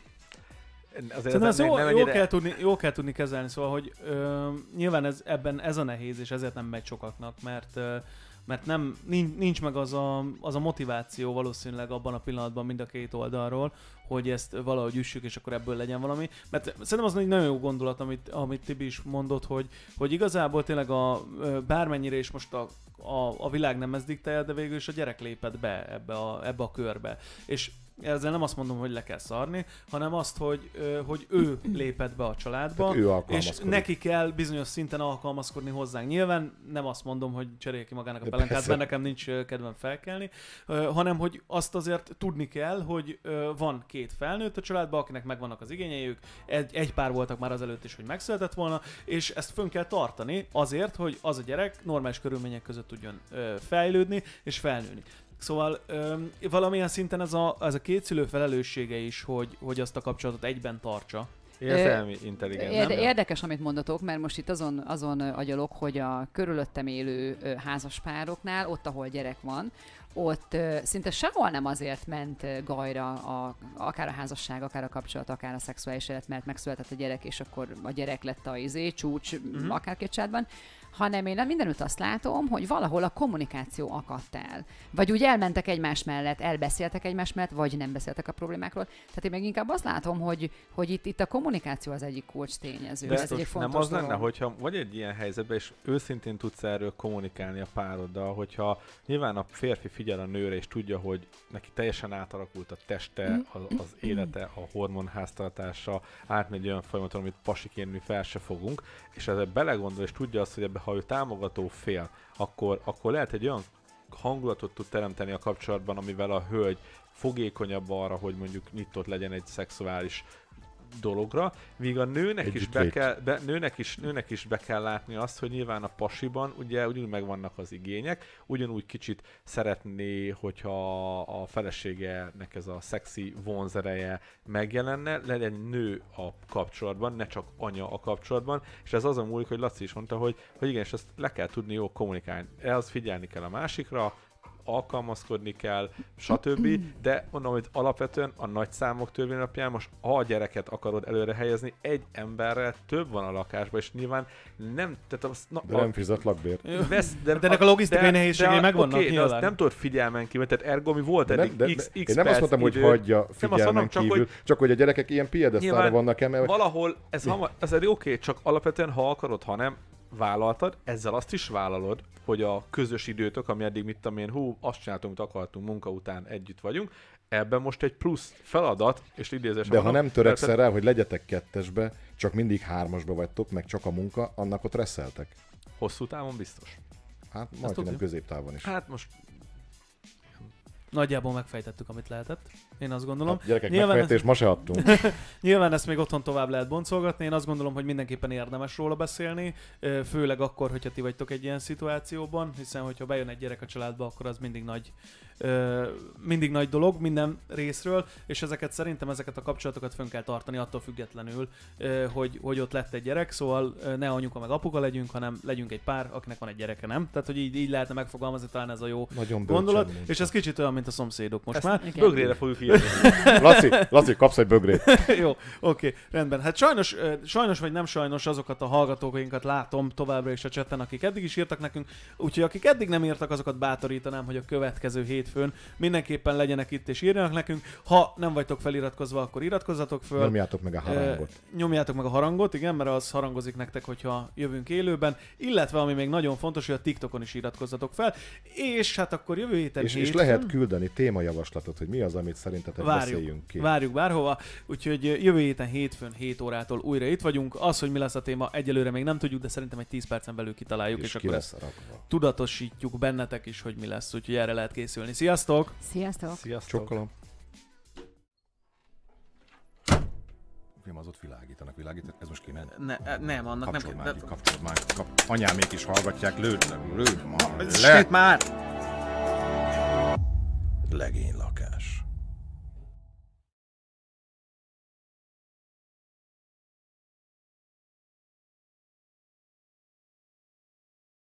Szerintem ezt jó, jó, kell tudni, jó kell tudni kezelni, szóval, hogy ö, nyilván ez, ebben ez a nehéz, és ezért nem megy sokaknak, mert ö, mert nem, nincs, nincs meg az a, az a motiváció valószínűleg abban a pillanatban mind a két oldalról, hogy ezt valahogy üssük, és akkor ebből legyen valami. Mert szerintem az egy nagyon jó gondolat, amit, amit Tibi is mondott, hogy, hogy igazából tényleg a, bármennyire is most a, a, a világ nem ezt diktálja, de végül is a gyerek lépett be ebbe a, ebbe a körbe. És ezzel nem azt mondom, hogy le kell szarni, hanem azt, hogy, hogy ő lépett be a családba, és neki kell bizonyos szinten alkalmazkodni hozzánk. Nyilván nem azt mondom, hogy cserélj ki magának a pelenkát, mert nekem nincs kedvem felkelni, hanem hogy azt azért tudni kell, hogy van két felnőtt a családban, akinek megvannak az igényeik, egy, egy pár voltak már azelőtt is, hogy megszületett volna, és ezt fönn kell tartani azért, hogy az a gyerek normális körülmények között tudjon fejlődni és felnőni. Szóval öm, valamilyen szinten ez a, ez a két szülő felelőssége is, hogy, hogy azt a kapcsolatot egyben tartsa. Érzelmi intelligens. Érde, érdekes, amit mondatok, mert most itt azon, azon agyalok, hogy a körülöttem élő házaspároknál, ott, ahol gyerek van, ott uh, szinte sehol nem azért ment uh, gajra a, akár a házasság, akár a kapcsolat, akár a szexuális élet, mert megszületett a gyerek, és akkor a gyerek lett a izé, csúcs, uh-huh. akár két családban, hanem én mindenütt azt látom, hogy valahol a kommunikáció akadt el. Vagy úgy elmentek egymás mellett, elbeszéltek egymás mellett, vagy nem beszéltek a problémákról. Tehát én meg inkább azt látom, hogy, hogy itt, itt a kommunikáció az egyik kulcs tényező. De ez egy fontos nem az dolog. lenne, hogyha vagy egy ilyen helyzetben, és őszintén tudsz erről kommunikálni a pároddal, hogyha nyilván a férfi figyel a nőre, és tudja, hogy neki teljesen átalakult a teste, az, az élete, a hormonháztartása, átmegy olyan folyamaton, amit pasiként mi fel se fogunk, és ezzel belegondol, és tudja azt, hogy ebbe, ha ő támogató fél, akkor, akkor lehet egy olyan hangulatot tud teremteni a kapcsolatban, amivel a hölgy fogékonyabb arra, hogy mondjuk nyitott legyen egy szexuális dologra, míg a nőnek egy is, be kell, be, nőnek, is, nőnek is be kell látni azt, hogy nyilván a pasiban ugye ugyanúgy megvannak az igények, ugyanúgy kicsit szeretné, hogyha a feleségenek ez a szexi vonzereje megjelenne, legyen nő a kapcsolatban, ne csak anya a kapcsolatban, és ez azon múlik, hogy Laci is mondta, hogy, hogy igen, és ezt le kell tudni jól kommunikálni. Ehhez figyelni kell a másikra, alkalmazkodni kell, stb. De mondom, hogy alapvetően a nagy számok törvény alapján most ha a gyereket akarod előre helyezni, egy emberrel több van a lakásban, és nyilván nem... Tehát az, na, de nem fizet lakbért. Vesz, de, de ennek a logisztikai nehézségei megvannak okay, nyilván. Nem tudod figyelmen kívül, tehát ergo mi volt eddig de, de, x, x Én nem azt mondtam, idő. hogy hagyja figyelmen mondom, kívül, csak hogy, csak hogy a gyerekek ilyen piedesztára vannak emelve. Valahol, ez, hama, ez oké, okay, csak alapvetően ha akarod, ha nem, vállaltad, ezzel azt is vállalod, hogy a közös időtök, ami eddig mit tudom én, hú, azt csináltunk, amit akartunk, munka után együtt vagyunk, ebben most egy plusz feladat, és idézés. De ha nem törekszel rá, hogy legyetek kettesbe, csak mindig hármasba vagytok, meg csak a munka, annak ott reszeltek. Hosszú távon biztos. Hát majd nem középtávon is. Hát most nagyjából megfejtettük, amit lehetett. Én azt gondolom. Hát, gyerekek, Nyilván megfejtés ma se adtunk. Nyilván ezt még otthon tovább lehet boncolgatni. Én azt gondolom, hogy mindenképpen érdemes róla beszélni, ö, főleg akkor, hogyha ti vagytok egy ilyen szituációban, hiszen hogyha bejön egy gyerek a családba, akkor az mindig nagy, ö, mindig nagy dolog minden részről, és ezeket szerintem ezeket a kapcsolatokat fönn kell tartani attól függetlenül, ö, hogy, hogy ott lett egy gyerek, szóval ö, ne anyuka meg apuka legyünk, hanem legyünk egy pár, akinek van egy gyereke, nem? Tehát, hogy így, így lehetne megfogalmazni, talán ez a jó Nagyon gondolat, bölcsen és ez kicsit olyan, mint a szomszédok most Ezt már. bögrére fogjuk írni. Laci, Laci, kapsz egy bögrét. Jó, oké, rendben. Hát sajnos, ö, sajnos vagy nem sajnos azokat a hallgatóinkat látom továbbra is a chatten, akik eddig is írtak nekünk, úgyhogy akik eddig nem írtak, azokat bátorítanám, hogy a következő hétfőn mindenképpen legyenek itt és írjanak nekünk. Ha nem vagytok feliratkozva, akkor iratkozzatok föl. Nyomjátok meg a harangot. Ö, nyomjátok meg a harangot, igen, mert az harangozik nektek, hogyha jövünk élőben, illetve ami még nagyon fontos, hogy a TikTokon is iratkozzatok fel, és hát akkor jövő héten És, és hétfőn- lehet küldeni témajavaslatot, hogy mi az, amit szerintetek Várjuk, beszéljünk ki. várjuk bárhova, úgyhogy jövő héten hétfőn hét órától újra itt vagyunk. Az, hogy mi lesz a téma, egyelőre még nem tudjuk, de szerintem egy tíz percen belül kitaláljuk, és, és és ki akkor lesz ezt rakva. tudatosítjuk bennetek is, hogy mi lesz, úgyhogy erre lehet készülni. Sziasztok! Sziasztok! Sziasztok! Csokkolom. Film az ott világítanak, világítanak, ez most kiment? Ne, nem, annak Kapcsolod nem már, kell. ki, kapcsolod már, kap... anyámék is hallgatják, lőd, lőd már le! Sőt már! Legény lap.